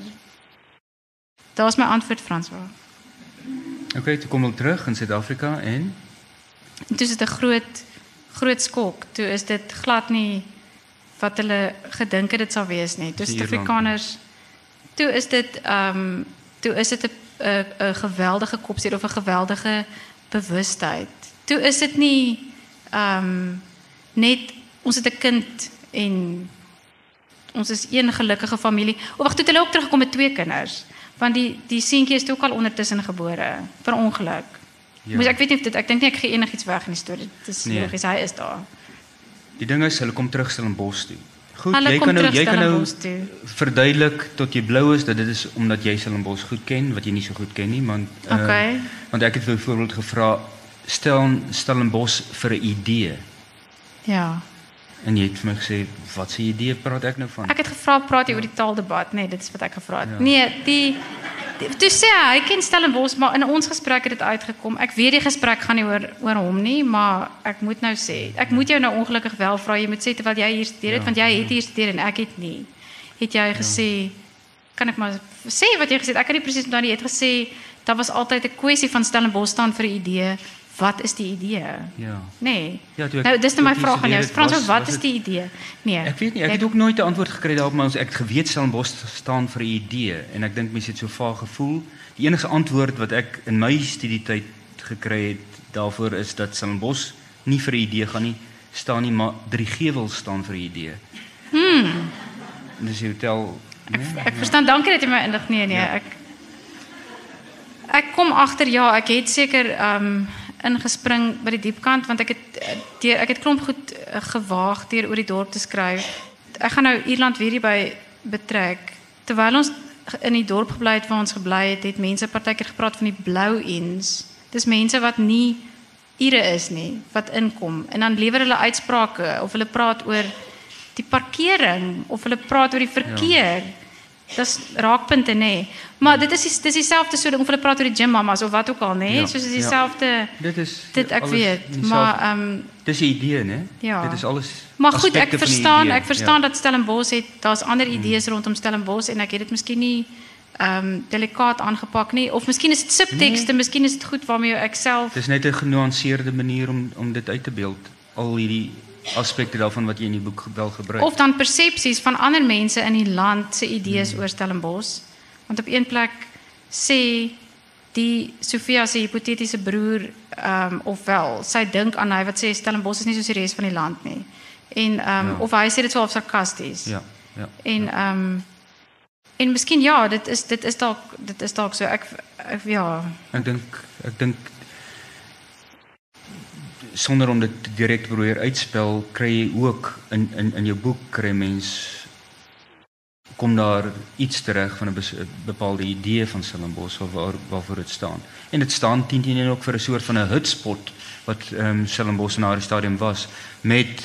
Daar's my antwoord, Franswa. Okay, toe kom hulle terug in Suid-Afrika en En toe is dit 'n groot groot skok. Toe is dit glad nie wat hulle gedink het dit sal wees nie. Toe Suid-Afrikaners toe is dit ehm um, toe is dit 'n 'n 'n geweldige kopseer of 'n geweldige bewustheid. Toe is dit nie ehm um, net ons het 'n kind en ons is een gelukkige familie. O wag, toe het hulle ook teruggekom met twee kinders. Want die die seentjie is toe ook al ondertussen gebore per ongeluk. Ja. Moes ek weet nie of dit ek dink nie ek gee enigiets weg in die storie. Dit is nee. Logies, hy is daar. Die ding is hulle kom terug Stellenbosch toe. Goed, hulle jy kan nou jy kan nou toe. verduidelik tot jy blou is dat dit is omdat jy Stellenbosch goed ken wat jy nie so goed ken nie, want okay. uh, want ek het byvoorbeeld gevra stel Stellenbosch vir 'n idee. Ja. En jy het vir my gesê wat se idee praat ek nou van? Ek het gevra praat jy oor die taaldebat, nee, dit is wat ek gevra het. Ja. Nee, die, die toe sê hy, hy ken Stellenbosch, maar in ons gesprek het dit uitgekom. Ek weet die gesprek gaan nie oor oor hom nie, maar ek moet nou sê, ek moet jou nou ongelukkig wel vra, jy moet sê terwyl jy hier studeer het, ja, want jy het hier studeer en ek het nie. Het jy gesê, ja. Kan ek maar sê wat jy gesê het? Ek het nie presies onthou nie, jy het gesê daar was altyd 'n kwessie van Stellenbosch staan vir 'n idee. Wat is die idee? Ja. Nee. Ja, ek, nou, dis nou my vraag aan jou. Frans, was, wat was is het, die idee? Nee. Ek weet nie, ek het ook nooit 'n antwoord gekry daarop, maar ek het geweet Stellenbosch staan vir 'n idee en ek dink mense het so vaag gevoel. Die enigste antwoord wat ek in my studietyd gekry het daarvoor is dat Stellenbosch nie vir 'n idee gaan nie, staan nie, maar Drie Gewels staan vir 'n idee. Hmm. Dis die hotel. Nee? Ek, ek verstaan, dankie dat jy my inlig. Nee, nee, ja. ek Ek kom agter ja, ek het seker ehm um, ingespring by die diepkant want ek het deur ek het klomp goed gewaag deur oor die dorp te skryf. Ek gaan nou Ierland weer hierby betrek. Terwyl ons in die dorp gebly het waar ons gebly het, het mense partykeer gepraat van die blou-ins. Dis mense wat nie Ire is nie, wat inkom en dan lewer hulle uitsprake of hulle praat oor die parkering of hulle praat oor die verkeer. Ja. Dis raakpunte nê. Nee. Maar dit is dis dieselfde so of hulle praat oor die gym mamas of wat ook al nê, nee? Ja, soos is dieselfde. Ja. Dit is dit ek weet, maar ehm um, dis 'n idee nê. Ja. Dit is alles. Maar goed, ek verstaan, ek verstaan ja. dat Stellenbosch het daar's ander idees hmm. rondom Stellenbosch en ek het dit miskien nie ehm um, delikaat aangepak nie of miskien is dit subtekste, nee. Miskien is dit goed waarmee ek self. Dis net 'n genuanceerde manier om om dit uit te beeld. Al hierdie aspekte daarvan wat jy in die boek wel gebruik. Of dan persepsies van ander mense in die land se idees hmm. oor Stellenbosch. Want op een plek sê die Sofia se hipotetiese broer um, ofwel sy dink aan hy wat sê Stellenbosch is nie soos die res van die land nie. En um, Ja. of hy sê dit so half sarkasties. Ja, ja. En ehm um, en miskien ja, dit is dit is dalk dit is dalk so. Ek, ek ja, Ek dink ek dink sonder om dit direk te probeer uitspel, kry jy ook in in in jou boek kry mens kom daar iets terug van 'n bes- bepaalde idee van Stellenbosch of waar waarvoor dit staan. En dit staan teen teen ook vir 'n soort van 'n hotspot wat ehm um, Stellenbosch na die stadium was met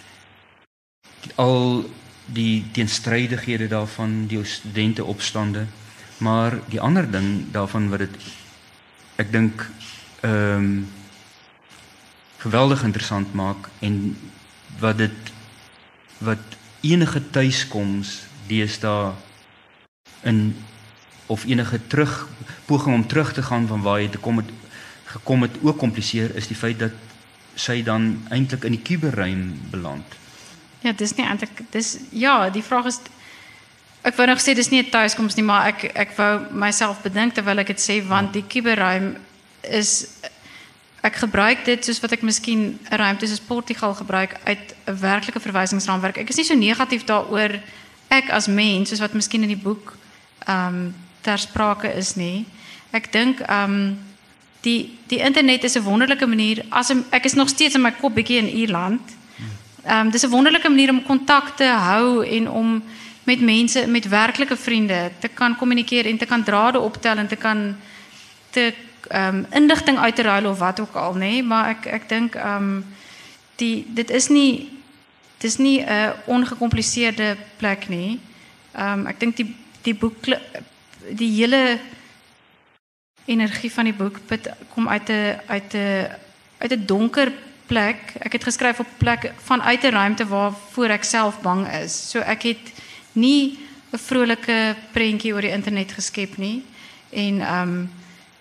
al die teenstrydighede daarvan, die studente opstande, maar die ander ding daarvan wat dit ek dink ehm um, geweldig interessant maak en wat dit wat enige tuiskoms deesdae in of enige terug poging om terug te gaan van waar jy te kom het gekom het ook kompliseer is die feit dat sy dan eintlik in die kuberruim beland. ja, dis nie eintlik dis ja, die vraag is ek wou nog sê dis nie 'n tuiskoms nie, maar ek ek wou myself bedink terwyl ek dit sê want die kuberruim is ek gebruik dit soos wat ek miskien 'n ruimte soos Portugal gebruik uit 'n werklike verwysingsraamwerk. Ek is nie so negatief daaroor ek as mens soos wat miskien in die boek ehm um, ter sprake is nie. Ek dink ehm um, die die internet is 'n wonderlike manier as em, ek is nog steeds in my kop bietjie in Ierland. Ehm um, dis 'n wonderlike manier om kontak te hou en om met mense met werklike vriende te kan kommunikeer en te kan drade optel en te kan te um, inligting uit te ruil of wat ook al, nê, maar ek ek dink um, die dit is nie dis nie 'n ongekompliseerde plek nie. Um, ek dink die die boek die hele energie van die boek put, kom uit 'n uit 'n uit 'n donker plek. Ek het geskryf op 'n plek vanuit 'n ruimte waarvoor ek self bang is. So ek het nie 'n vrolike prentjie oor die internet geskep nie. En um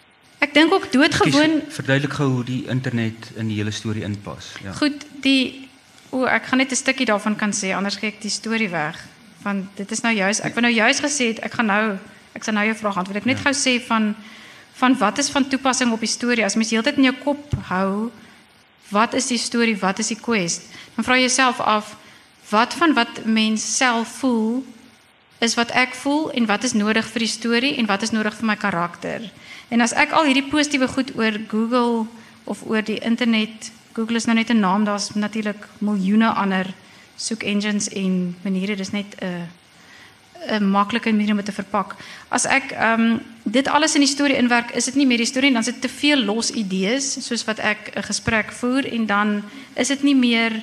ek dink ook doodgewoon verduidelik gou hoe die internet in die hele storie inpas. Ja. Goed, die o, ek gaan net 'n stukkie daarvan kan sê, anders gee ek die storie weg. Want dit is nou juis, ek wou nou juis gesê het, ek gaan nou ek sal nou jou vraag antwoord. Ek net Ja. gou sê van van wat is van toepassing op die storie? As mens heeltyd in jou kop hou, wat is die storie, wat is die quest? Dan vra jy jouself af, wat van wat mens self voel is wat ek voel en wat is nodig vir die storie en wat is nodig vir my karakter? En as ek al hierdie positiewe goed oor Google of oor die internet, Google is nou net 'n naam, daar's natuurlik miljoene ander soek engines en maniere, dis net 'n 'n maklike manier om dit te verpak. As ek um, dit alles in die storie inwerk, is dit nie meer die storie, dan is dit te veel los idees, soos wat ek 'n gesprek voer, en dan is dit nie meer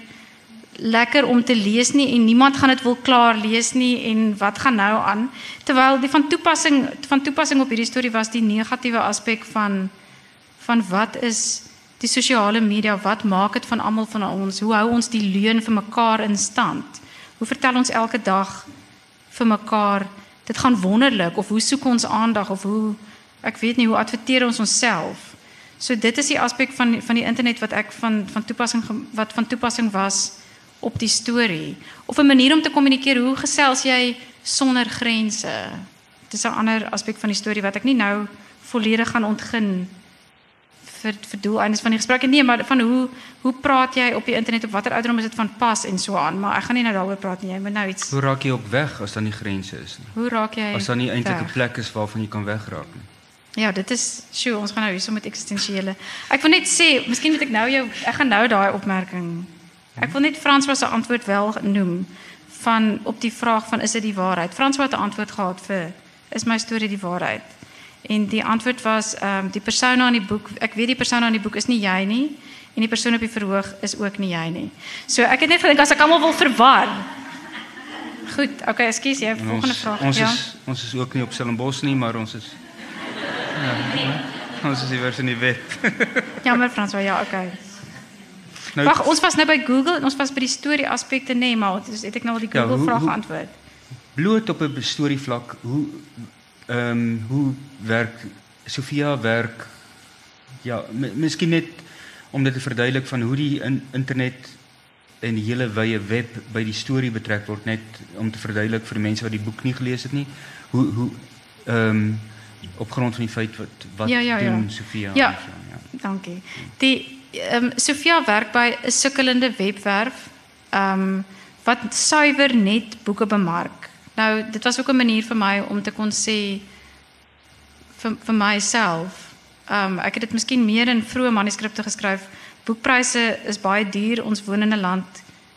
lekker om te lees nie, en niemand gaan dit wil klaar lees nie, en wat gaan nou aan? Terwyl die van toepassing, van toepassing op hierdie storie was die negatiewe aspek van, van wat is die sosiale media, wat maak dit van almal van ons, hoe hou ons die leuen vir mekaar in stand? Hoe vertel ons elke dag vir mekaar, dit gaan wonderlik, of hoe soek ons aandag, of hoe, ek weet nie, hoe adverteer ons onsself. So dit is die aspek van, van die internet wat ek van, van toepassing, wat van toepassing was op die storie. Of 'n manier om te kommunikeer, hoe gesels jy sonder grense? Dit is 'n ander aspek van die storie wat ek nie nou volledig gaan ontgin vir, vir doeleindes van die gesprek. Nee, maar van hoe, hoe praat jy op die internet, op watter ouderdom is dit van pas en so aan, maar ek gaan nie nou daaroor praat nie, jy moet nou iets... Hoe raak jy ook weg as daar nie grense is nie? Hoe raak jy As daar nie eintlik 'n weg? plek is waarvan jy kan wegraak nie. Ja, dit is, sjoe, ons gaan nou hierso met eksistensiële. Ek wil net sê, miskien moet ek nou jou, ek gaan nou daai opmerking. Ek wil net François se antwoord wel noem van op die vraag van is dit die waarheid. François het 'n antwoord gehad vir is my storie die waarheid? En die antwoord was ehm um, die persona in die boek, ek weet die persona in die boek is nie jy nie en die persoon op die verhoog is ook nie jy nie. So ek het net gedink as ek almal wil verwar. Goed, okay, ekskuus, jy volgende Ons, vraag. ons ja. is ons is ook nie op Stellenbosch nie, maar ons is ja, ons is iewers in die wet. Jammer François, ja, okay. Nou, Wag, ons was nou by Google en ons was by die storie aspekte, nee, maar dus het ek nou al die Ja, Google hoe- vraag hoe- geantwoord. bloot op 'n storievlak, hoe ehm um, hoe werk Sofia werk ja, m- miskien net om dit te verduidelik van hoe die in, internet en die hele wye web by die storie betrek word, net om te verduidelik vir die mense wat die boek nie gelees het nie, hoe hoe ehm um, op grond van die feit wat wat Ja, ja, ja. doen Sofia? Ja. en so, ja. Dankie. Die ehm Sofia werk by 'n sukkelende webwerf ehm wat suiwer net boeke bemark. Nou, dit was ook 'n manier vir my om te kon sê vir vir myself. Ehm ek het dit miskien meer in vroeë manuskripte geskryf. Boekpryse is baie duur. Ons woon in 'n land.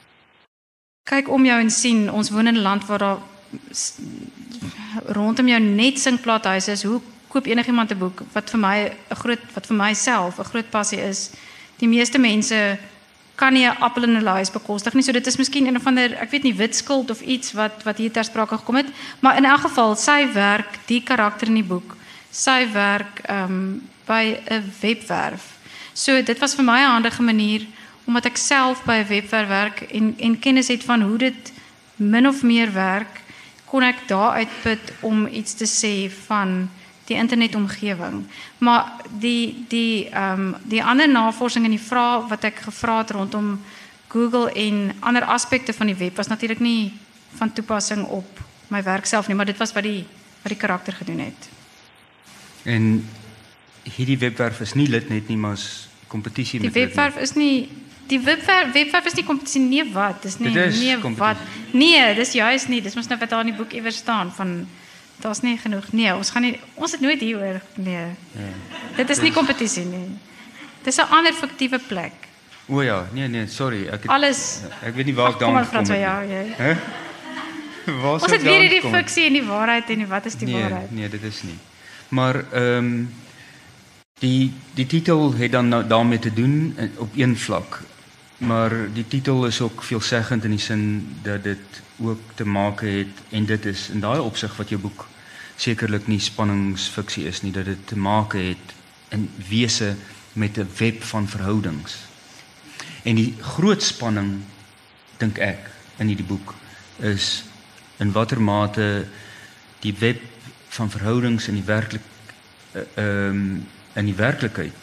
Kyk om jou en sien, ons woon in 'n land waar daar s- rondom jou net singplaathuise is. Hoe koop enigiemand 'n boek wat vir my 'n groot wat vir myself 'n groot passie is? Die meeste mense kan nie 'n appel in 'n lys bekostig nie. So dit is miskien een of ander, ek weet nie, wit skuld of iets wat wat hier ter sprake gekom het, maar in elk geval sy werk, die karakter in die boek, sy werk ehm um, by 'n webwerf. So dit was vir my 'n handige manier omdat ek self by 'n webwerf werk en en kennis het van hoe dit min of meer werk, kon ek daar uitput om iets te sê van die internetomgewing. Maar die die ehm um, die ander navorsing en die vrae wat ek gevra het rondom Google en ander aspekte van die web was natuurlik nie van toepassing op my werk self nie, maar dit was wat die wat die karakter gedoen het. En hierdie webwerf is nie lid net nie, maar is kompetisie Die met lid webwerf is nie die webwerf webwerf is nie kompetisie nie wat, dis nie Dit is nee kompetisie. wat. Nee, dis juist nie. Dis mos nou wat daar in die boek iewers staan van daar's nie genoeg. Nee, ons gaan nie ons het nooit hieroor nee. Ja. Dit is nie kompetisie nie. Dis 'n ander fiktiewe plek. O ja, nee nee, sorry, ek het, Alles ek weet nie waar ek Ag, kom maar daaraan Frans, gekom ja, het. jy. Hè? Waar Ons sou het ek weer daaraan hierdie gekom het? fiksie en die waarheid en die wat is die Nee, waarheid? nee, dit is nie. Maar ehm um, die die titel het dan nou daarmee te doen in- op een vlak. Maar die titel is ook veelzeggend in die sin dat dit ook te maak het en dit is in daai opsig wat jou boek sekerlik nie spanningsfiksie is nie, dat dit te maak het in wese met 'n web van verhoudings. En die groot spanning dink ek in hierdie boek is in watter mate die web van verhoudings in die werklik uh, um, in die werklikheid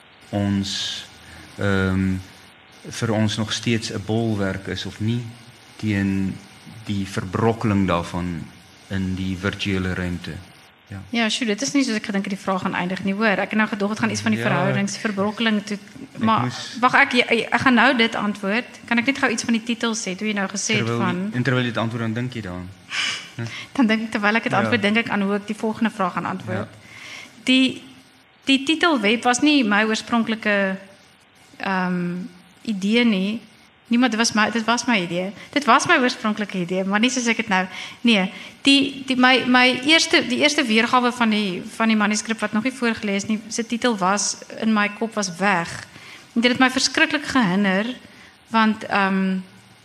ons um, vir ons nog steeds 'n bolwerk is of nie teen die verbrokkeling daarvan in die virtuele ruimte. Ja. Ja, sjoe, dit is nie soos ek gedink het die vraag gaan eindig nie, hoor. Ek het nou gedog dit gaan iets van die Ja, verhoudingsverbrokkeling toe, maar moes- wag ek ek, ek gaan nou dit antwoord. Kan ek net gou iets van die titel sê, toe jy nou gesê het Terwyl van en terwyl jy dit antwoord dan dink jy daaraan. dan dink ek terwyl ek dit Ja. antwoord, dink ek aan hoe ek die volgende vraag gaan antwoord. Ja. Die die titel web was nie my oorspronklike ehm um, idee nie. Niemand, dit was my dit was my idee. Dit was my oorspronklike idee, maar nie soos ek dit nou. Nee, die die my my eerste die eerste weergawe van die van die manuskrip wat nog nie voorgelees nie, se titel was in my kop was weg. En dit het my verskriklik gehinder want ehm um,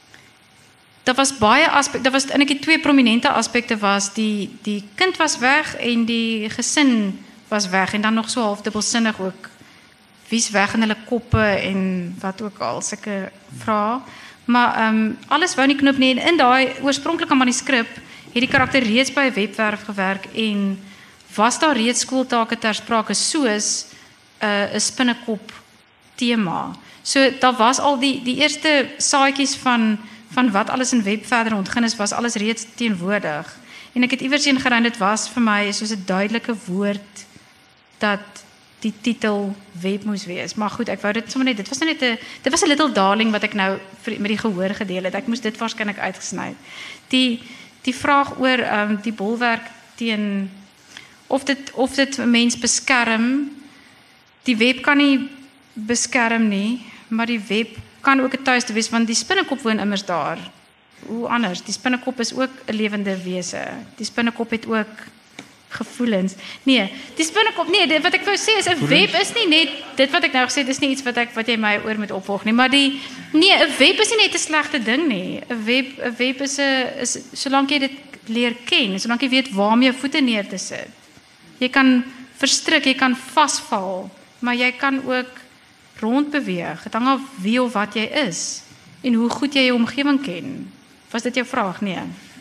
daar was baie aspekte, daar was eintlik die twee prominente aspekte was die die kind was weg en die gesin was weg en dan nog so half dubbelsinnig ook. Wie's weg in hulle koppe en wat ook al sulke vrae. Maar ehm um, alles wou nie knoop nie en in daai oorspronklike manuskrip het die karakter reeds by 'n webwerf gewerk en was daar reeds skooltake ter sprake soos 'n uh, 'n spinnekop tema. So daar was al die die eerste saadjies van van wat alles in web verder ontgin is, was alles reeds teenwoordig. En ek het iewers heen gery, dit was vir my soos 'n duidelike woord dat die titel web moes wees. Maar goed, ek wou dit sommer net, dit was nou net 'n dit was 'n little darling wat ek nou vir, met die gehoor gedeel het. Ek moes dit waarskynlik uitgesny het. Die die vraag oor ehm um, die bolwerk teen of dit of dit 'n mens beskerm. Die web kan nie beskerm nie, maar die web kan ook 'n tuiste wees want die spinnekop woon immers daar. Hoe anders? Die spinnekop is ook 'n lewende wese. Die spinnekop het ook gevoelens. Nee, die spinnekop, nee, dit wat ek wou sê is 'n web is nie net dit wat ek nou gesê het is nie iets wat ek wat jy my oor moet opvolg nie, maar die nee, 'n web is nie net 'n slegte ding nie. 'n Web 'n web is 'n is solank jy dit leer ken, solank jy weet waar om jou voete neer te sit. Jy kan verstrik, jy kan vasval, maar jy kan ook rondbeweeg. Dit hang af wie of wat jy is en hoe goed jy jou omgewing ken. Was dit jou vraag? Nee.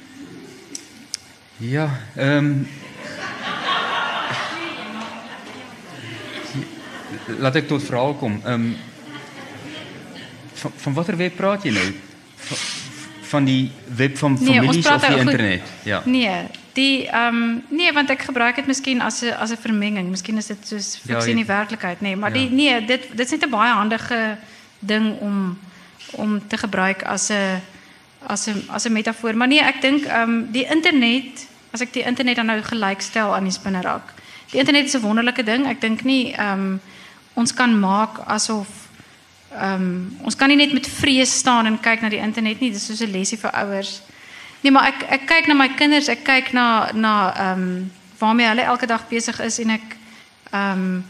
Ja, ehm um, laat ek tot verhaal kom. Ehm um, van, van watter web praat jy nou? Van, van die web van Nee, ons families praat of die nou goed. internet? Ja. Nee, Die um, nee, want ek gebruik dit miskien as 'n as 'n vermenging. Miskien is dit soos fiksie in die werklikheid, nee, maar ja. die nee, dit dit is net 'n baie handige ding om om te gebruik as 'n as 'n as 'n metafoor. Maar nee, ek dink um die internet, as ek die internet dan nou gelykstel aan die spinnerak. Die internet is 'n wonderlike ding. Ek dink nie um ons kan maak asof um ons kan nie net met vrees staan en kyk na die internet nie. Dis soos 'n lesie vir ouers. Nee, maar ek ek kyk na my kinders, ek kyk na na ehm um, waarmee hulle elke dag besig is en ek ehm um,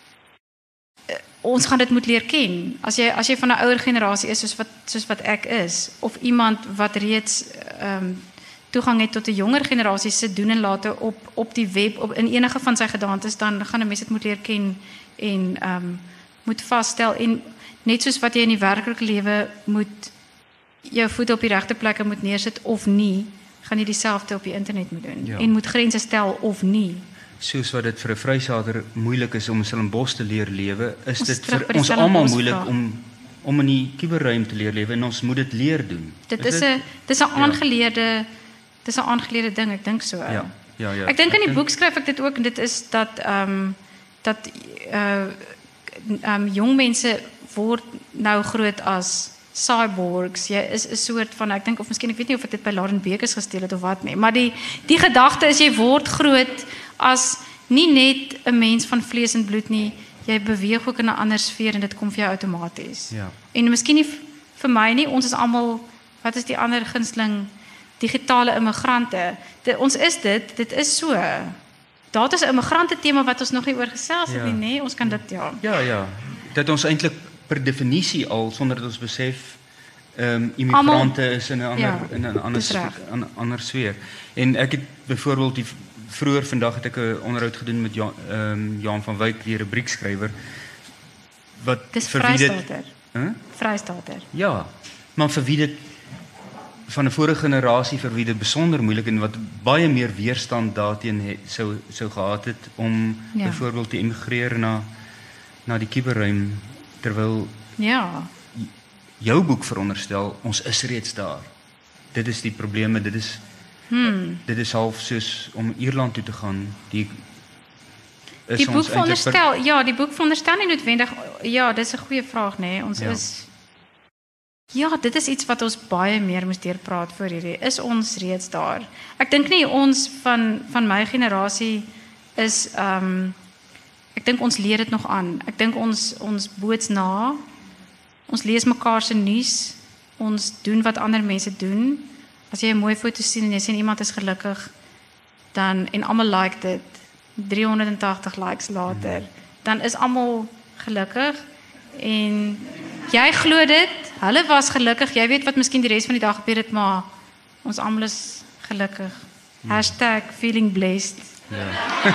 ons gaan dit moet leer ken. As jy as jy van 'n ouer generasie is soos wat soos wat ek is of iemand wat reeds ehm um, toegang het tot 'n jonger generasie se doen en late op op die web op in enige van sy gedagtes, dan gaan 'n mens dit moet leer ken en ehm um, moet vasstel en net soos wat jy in die werklike lewe moet jou voet op die regte plekke moet neersit of nie, gaan jy dieselfde op die internet moet doen. Ja. En moet grense stel of nie. Soos wat dit vir 'n vrysaater moeilik is om in Stellenbosch te leer lewe, is ons dit vir ons almal moeilik om om in die kuberruimte te leer lewe en ons moet dit leer doen. Dit is 'n dis 'n aangeleerde dis 'n aangeleerde ding, ek dink so. Ja. Ja, ja. Ek dink in die boek skryf ek dit ook en dit is dat ehm um, dat uh um, jong mense word nou groot as cyborgs. Jy is 'n soort van, ek dink of miskien ek weet nie of ek dit by Lauren Bekes gesteel het of wat nie, maar die die gedagte is jy word groot as nie net 'n mens van vlees en bloed nie, jy beweeg ook in 'n ander sfeer en dit kom vir jou outomaties. Ja. En miskien nie vir my nie, ons is almal, wat is die ander gunsteling, digitale immigrante. Dit, ons is dit, dit is so. Daar is 'n immigrante tema wat ons nog nie oor gesels het ja. nie, nee, ons kan dit ja. Ja, ja. Dat ons eintlik per definisie al sonder dat ons besef ehm um, immigrante Amal, is in 'n ander ja, in 'n ander in 'n ander sfeer. En ek het byvoorbeeld die vroeër vandag het ek 'n onderhoud gedoen met Jan, um, Jan van Wyk, die rubriekskrywer wat vir wie dit huh? Vrystater. Ja, maar vir wie dit van 'n vorige generasie vir wie dit besonder moeilik en wat baie meer weerstand daarteen sou sou gehad het om ja. byvoorbeeld te immigreer na na die kuberruim, terwyl ja jou boek veronderstel ons is reeds daar. Dit is die probleme, dit is hmm. dit is half soos om Ierland toe te gaan. Die is die boek veronderstel per... ja, die boek veronderstel nie noodwendig ja, dis 'n goeie vraag nê. Nee. Ons ja. is ja, dit is iets wat ons baie meer moes deurpraat voor hierdie. Is ons reeds daar? Ek dink nie ons van van my generasie is ehm um, ek dink ons leer dit nog aan. Ek dink ons ons boots na. Ons lees mekaar se nuus. Ons doen wat ander mense doen. As jy 'n mooi foto sien en jy sien iemand is gelukkig, dan en almal like dit driehonderdagtig likes later, dan is almal gelukkig en jy glo dit. Hulle was gelukkig. Jy weet wat miskien die res van die dag gebeur het, maar ons almal is gelukkig. Hashtag feeling blessed. Ja.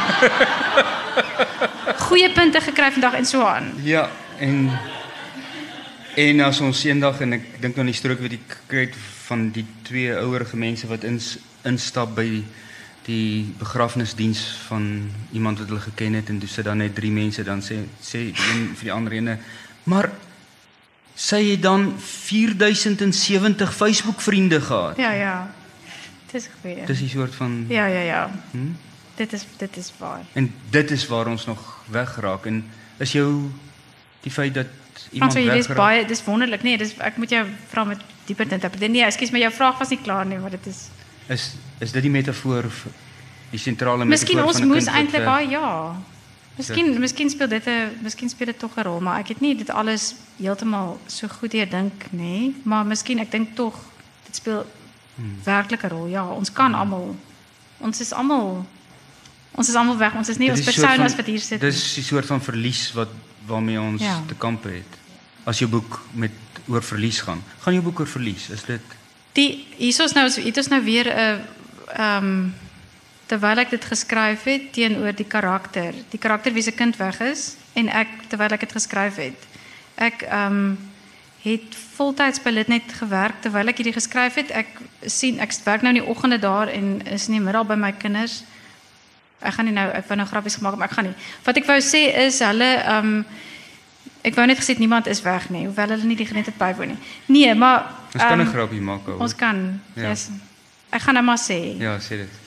Goeie punte gekry vandag en so aan. Ja, en en as ons eendag en ek dink aan die strook wat ek gekry het van die twee ouerige mense wat ins, instap by die, die begrafnisdiens van iemand wat hulle geken het en toe sit dan net drie mense dan sê sê die een vir die ander ene, maar sy het dan vier duisend sewentig Facebook vriende gehad. Ja, ja. Dis goeie. Dis 'n soort van ja, ja, ja. Hm? Dit is dit is waar. En dit is waar ons nog wegraak en is jou die feit dat iemand wegraak. Frans, dis baie dis wonderlik, nee, dis ek moet jou vra met dieper te interpreteer. Nee, ekskuus, maar jou vraag was nie klaar nie, maar dit is is is dit die metafoor die sentrale miskien metafoor van 'n kind? Miskien ons moes eintlik baie ja. Miskien miskien speel dit 'n miskien speel dit tog 'n rol, maar ek het nie dit alles heeltemal so goed dink nê, maar miskien ek dink tog dit speel hmm. werklik 'n rol. Ja, ons kan almal ons is almal ons is almal weg. Ons is nie ons persone as wat hier sit. Dis 'n soort van verlies wat waarmee ons ja. te kampe het. As jou boek met oor verlies gaan. Gaan jou boek oor verlies? Is dit die hiersoos nou dit is nou weer 'n ehm um, terwyl ek dit geskryf het teenoor die karakter. Die karakter wie se kind weg is en ek terwyl ek dit geskryf het. Ek ehm um, het voltyds by Litnet gewerk terwyl ek hierdie geskryf het. Ek sien ek werk nou in die oggende daar en is in die middag by my kinders. Ek gaan nie nou ek wou nou grappies gemaak maar ek gaan nie. Wat ek wou sê is hulle ehm um, ek wou net gesê niemand is weg nie, hoewel hulle nie die geleentheid bywoon nie. Nee, maar ons um, kan 'n grappie maak oor. Ons kan. Ja. Yes. Ek gaan nou maar sê. Ja, sê dit.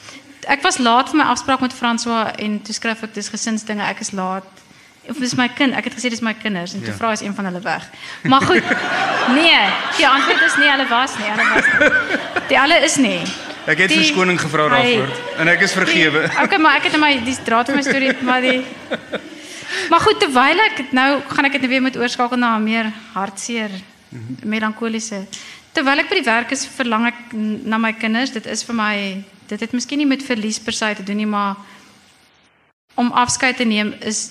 ek was laat vir my afspraak met François en toe skryf ek dis gesinsdinge, ek is laat. Of dis my kind, ek het gesê dis my kinders en toe Ja. vra is een van hulle weg. Maar goed, nee, die antwoord is nee, hulle was nie, hulle was nie. Die hulle is nie. Ek het Die- verskoning gevra hy- daarvoor en ek is vergewe. Die, okay, maar ek het in my die draad van my storie, maar die Maar goed, terwyl ek nou gaan ek dit nou weer met oorskakel na 'n meer hartseer, melankoliese. Terwyl ek by die werk is, verlang ek n- na my kinders. Dit is vir my, dit het miskien nie met verlies per se te doen nie, maar om afskeid te neem is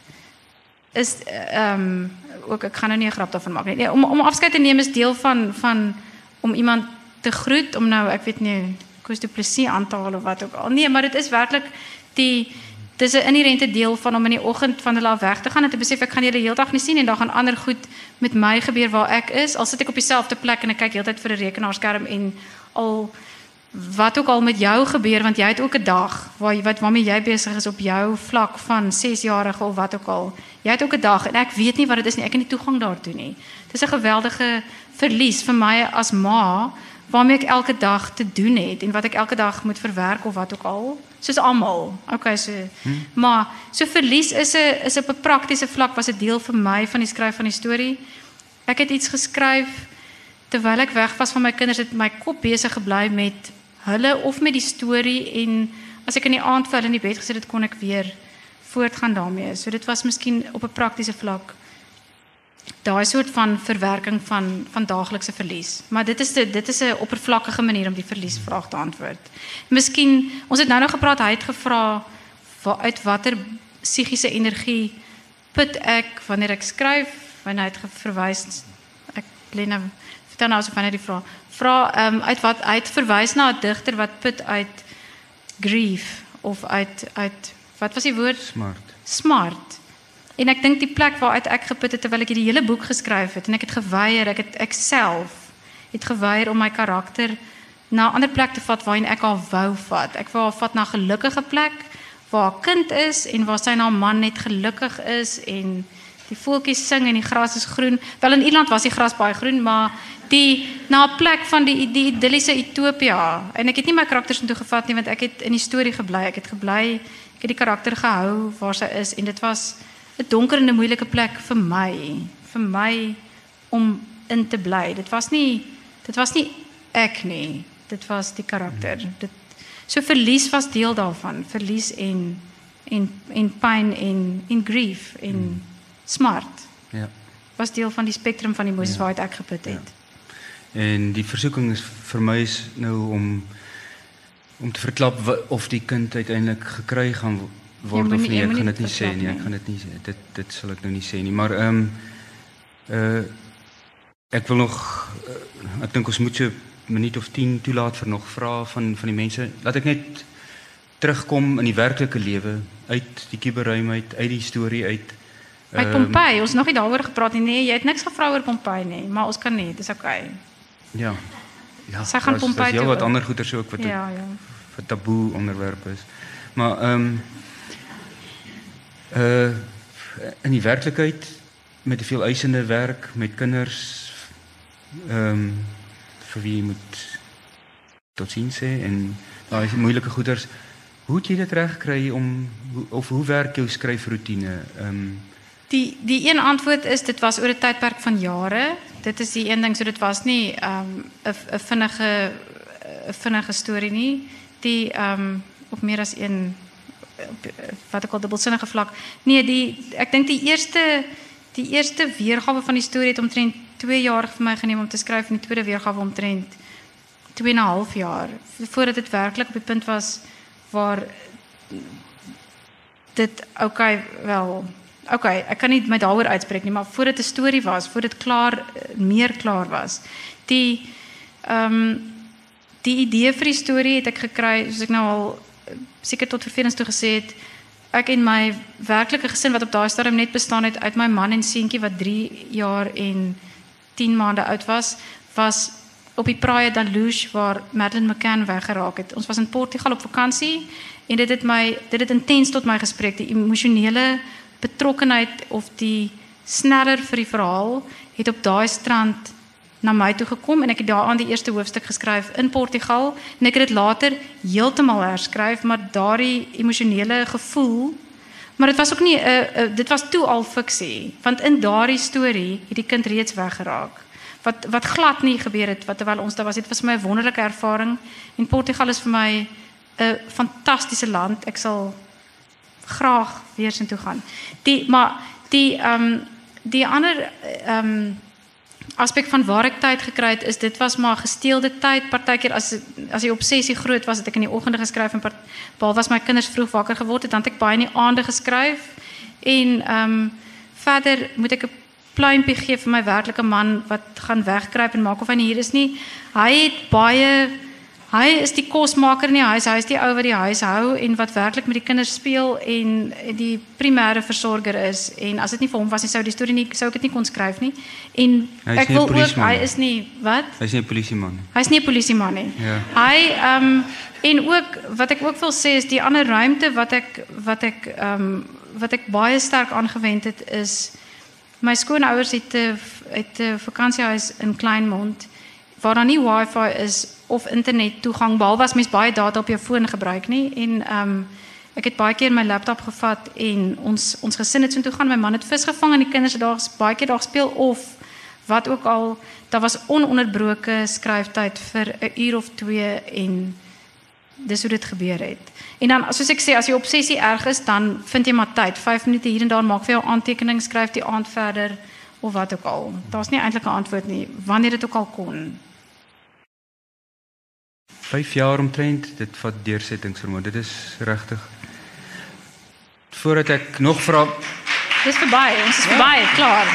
is ehm um, ook ek gaan nou nie 'n grap daarvan maak nie. Nee, om om afskeid te neem is deel van van om iemand te groet, om nou ek weet nie Koos Du Plessis aan te haal of wat ook al. Nee, maar dit is werklik die dis 'n inherente deel van om in die oggend van hulle af weg te gaan en te besef ek gaan julle heeldag nie sien en dan gaan ander goed met my gebeur waar ek is. Al sit ek op dieselfde plek en ek kyk heeltyd vir 'n rekenaarskerm en al wat ook al met jou gebeur want jy het ook 'n dag waar jy wat waarmee jy besig is op jou vlak van sesjarige of wat ook al. Jy het ook 'n dag en ek weet nie wat dit is nie. Ek het nie toegang daartoe nie. Dis 'n geweldige verlies vir my as ma waarmee ek elke dag te doen het en wat ek elke dag moet verwerk of wat ook al. Soos almal. Okay, so hmm. maar so verlies is 'n is op 'n praktiese vlak was 'n deel vir my van die skryf van die storie. Ek het iets geskryf terwyl ek weg was van my kinders het my kop besig gebly met hulle of met die storie en as ek in die aand vir hulle in die bed gesit het kon ek weer voortgaan daarmee. So dit was miskien op 'n praktiese vlak daai soort van verwerking van van daaglikse verlies. Maar dit is de, dit is 'n oppervlakkige manier om die verliesvraag te antwoord. Miskien ons het nou nog gepraat, hy het gevra wa- uit watter psigiese energie put ek wanneer ek skryf, wanneer hy het ge- verwys ek lê nou vertel nou asof hy net die vraag vra ehm um, uit wat hy het verwys na 'n digter wat put uit grief of uit uit wat was die woord? Smart. Smart. En ek dink die plek waaruit ek geput het terwyl ek hierdie hele boek geskryf het en ek het geweier, ek het ek self het geweier om my karakter na 'n ander plek te vat waarheen ek haar wou vat. Ek wou haar vat na 'n gelukkige plek waar haar kind is en waar sy en haar man net gelukkig is en die voeltjies sing en die gras is groen. Wel in Ierland was die gras baie groen, maar die na 'n plek van die die idilliese utopia. En ek het nie my karakters intoe gevat nie want ek het in die storie gebly. Ek het gebly, ek het die karakter gehou waar sy is en dit was 'n donker en 'n moeilike plek vir my, vir my om in te bly. Dit was nie dit was nie ek nie. Dit was die karakter. Dit so verlies was deel daarvan, verlies en en en pyn en en grief en smart Ja. was deel van die spektrum van emosies ja. waaruit ek geput het. Ja. En die versoeking is vir my is nou om om te verklap wa- of die kind uiteindelik gekry gaan wo- word Jy moet of nie- nie. jy Ek moet gaan nie dit nie sê verklap nie. Ek nie. gaan dit nie sê. Dit dit sal ek nou nie sê nie, maar ehm um, uh ek wil nog uh, ek dink ons moet so 'n minuut of tien toelaat vir nog vrae van van die mense. Laat ek net terugkom in die werklike lewe uit die kuberruim uit, uit die storie uit. Uit Ehm, Pompeii, ons het nog nie daaroor gepraat nie. Nee, jy het niks gevra oor Pompeii nie, maar ons kan nie, dis okay. Ja. Ja. Sy gaan daar's- Pompeii daar's heel toe wat ook. ander goeters ook wat Ja, ja. vir taboe onderwerp is. Maar ehm um, uh in die werklikheid met 'n veel eisende werk met kinders ehm um, vir wie jy moet totsiens sê en daai moeilike goeters. Hoe het jy dit reg gekry om hoe- of hoe werk jou skryfroetine? Ehm um, Die die een antwoord is dit was oor 'n tydperk van jare. Dit is die een ding, so dit was nie ehm, 'n um, 'n vinnige 'n vinnige storie nie. Die ehm um, op meer as een op, wat ek al dubbelsinnige vlak. Nee, die ek dink die eerste die eerste weergawe van die storie het omtrent twee jaar vir my geneem om te skryf en die tweede weergawe omtrent twee en 'n half jaar voordat dit werklik op die punt was waar dit okay wel okay, ek kan nie my daaroor uitspreek nie, maar voordat 'n storie was, voordat dit klaar meer klaar was. Die ehm um, die idee vir die storie het ek gekry, soos ek nou al seker tot vervelings toe gesê het, ek en my werklike gesin wat op daai stadium net bestaan het uit my man en seentjie wat drie jaar en tien maande oud was, was op die Praia da Luz waar Madeleine McCann weggeraak het. Ons was in Portugal op vakansie en dit het my dit het intens tot my gespreek, die emosionele betrokkenheid of die sneller vir die verhaal het op daai strand na my toe gekom en ek het daaraan die eerste hoofstuk geskryf in Portugal en ek het dit later heeltemal herskryf, maar daardie emosionele gevoel, maar dit was ook nie 'n uh, uh, dit was toe al fiksie, want in daardie storie het die kind reeds weggeraak. Wat wat glad nie gebeur het wat terwyl ons daar was, dit was vir my 'n wonderlike ervaring en Portugal is vir my 'n fantastiese land. Ek sal graag weer sin toe gaan. Die maar die ehm um, die ander ehm um, aspek van waar ek tyd gekry het is dit was maar gesteelde tyd. Partykeer as as die obsessie groot was, het ek in die oggende geskryf en behalwe as my kinders vroeg wakker geword het, dan het ek baie in die aande geskryf. En ehm um, verder moet ek 'n pluimpie gee vir my werklike man wat gaan wegkruip en maak of hy nie hier is nie. Hy het baie Hy is die kosmaker in die huis, hy is die ou wat die huis hou en wat werklik met die kinders speel en die primêre versorger is en as dit nie vir hom was nie sou die storie nie sou ek dit nie kon skryf nie. En ek wil ook hy is nie wat? Hy is nie 'n polisieman nie. Hy is nie 'n polisieman nie. Ja. Hy ehm um, en ook wat ek ook wil sê is die ander ruimte wat ek wat ek ehm um, wat ek baie sterk aangewend het is my skoonouers het 'n het 'n vakansiehuis in Kleinmond waar daar nie wifi is of internet toegang behalwe as mens baie data op jou foon gebruik nie en ehm um, ek het baie keer my laptop gevat en ons ons gesin het so toe gaan my man het vis gevang en die kinders het daar baie keer daar gespeel of wat ook al daar was ononderbroke skryftyd vir 'n uur of twee en dis hoe dit gebeur het. En dan soos ek sê as jy obsessie erg is dan vind jy maar tyd vyf minute hier en daar maak vir jou aantekening skryf die aand verder of wat ook al. Daar's nie eintlik 'n antwoord nie wanneer dit ook al kon. Vyf jaar omtrent, dit vat deursettingsvermoë. Dit is regtig. Voordat ek nog vra. Dis verby, ons is ja. verby, klaar.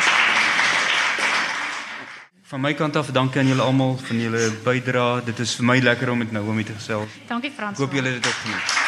Van my kant af dankie aan julle almal van julle bydrae. Dit is vir my lekker om met Naomi te gesels. Dankie Frans. Ek hoop julle het dit ook geniet.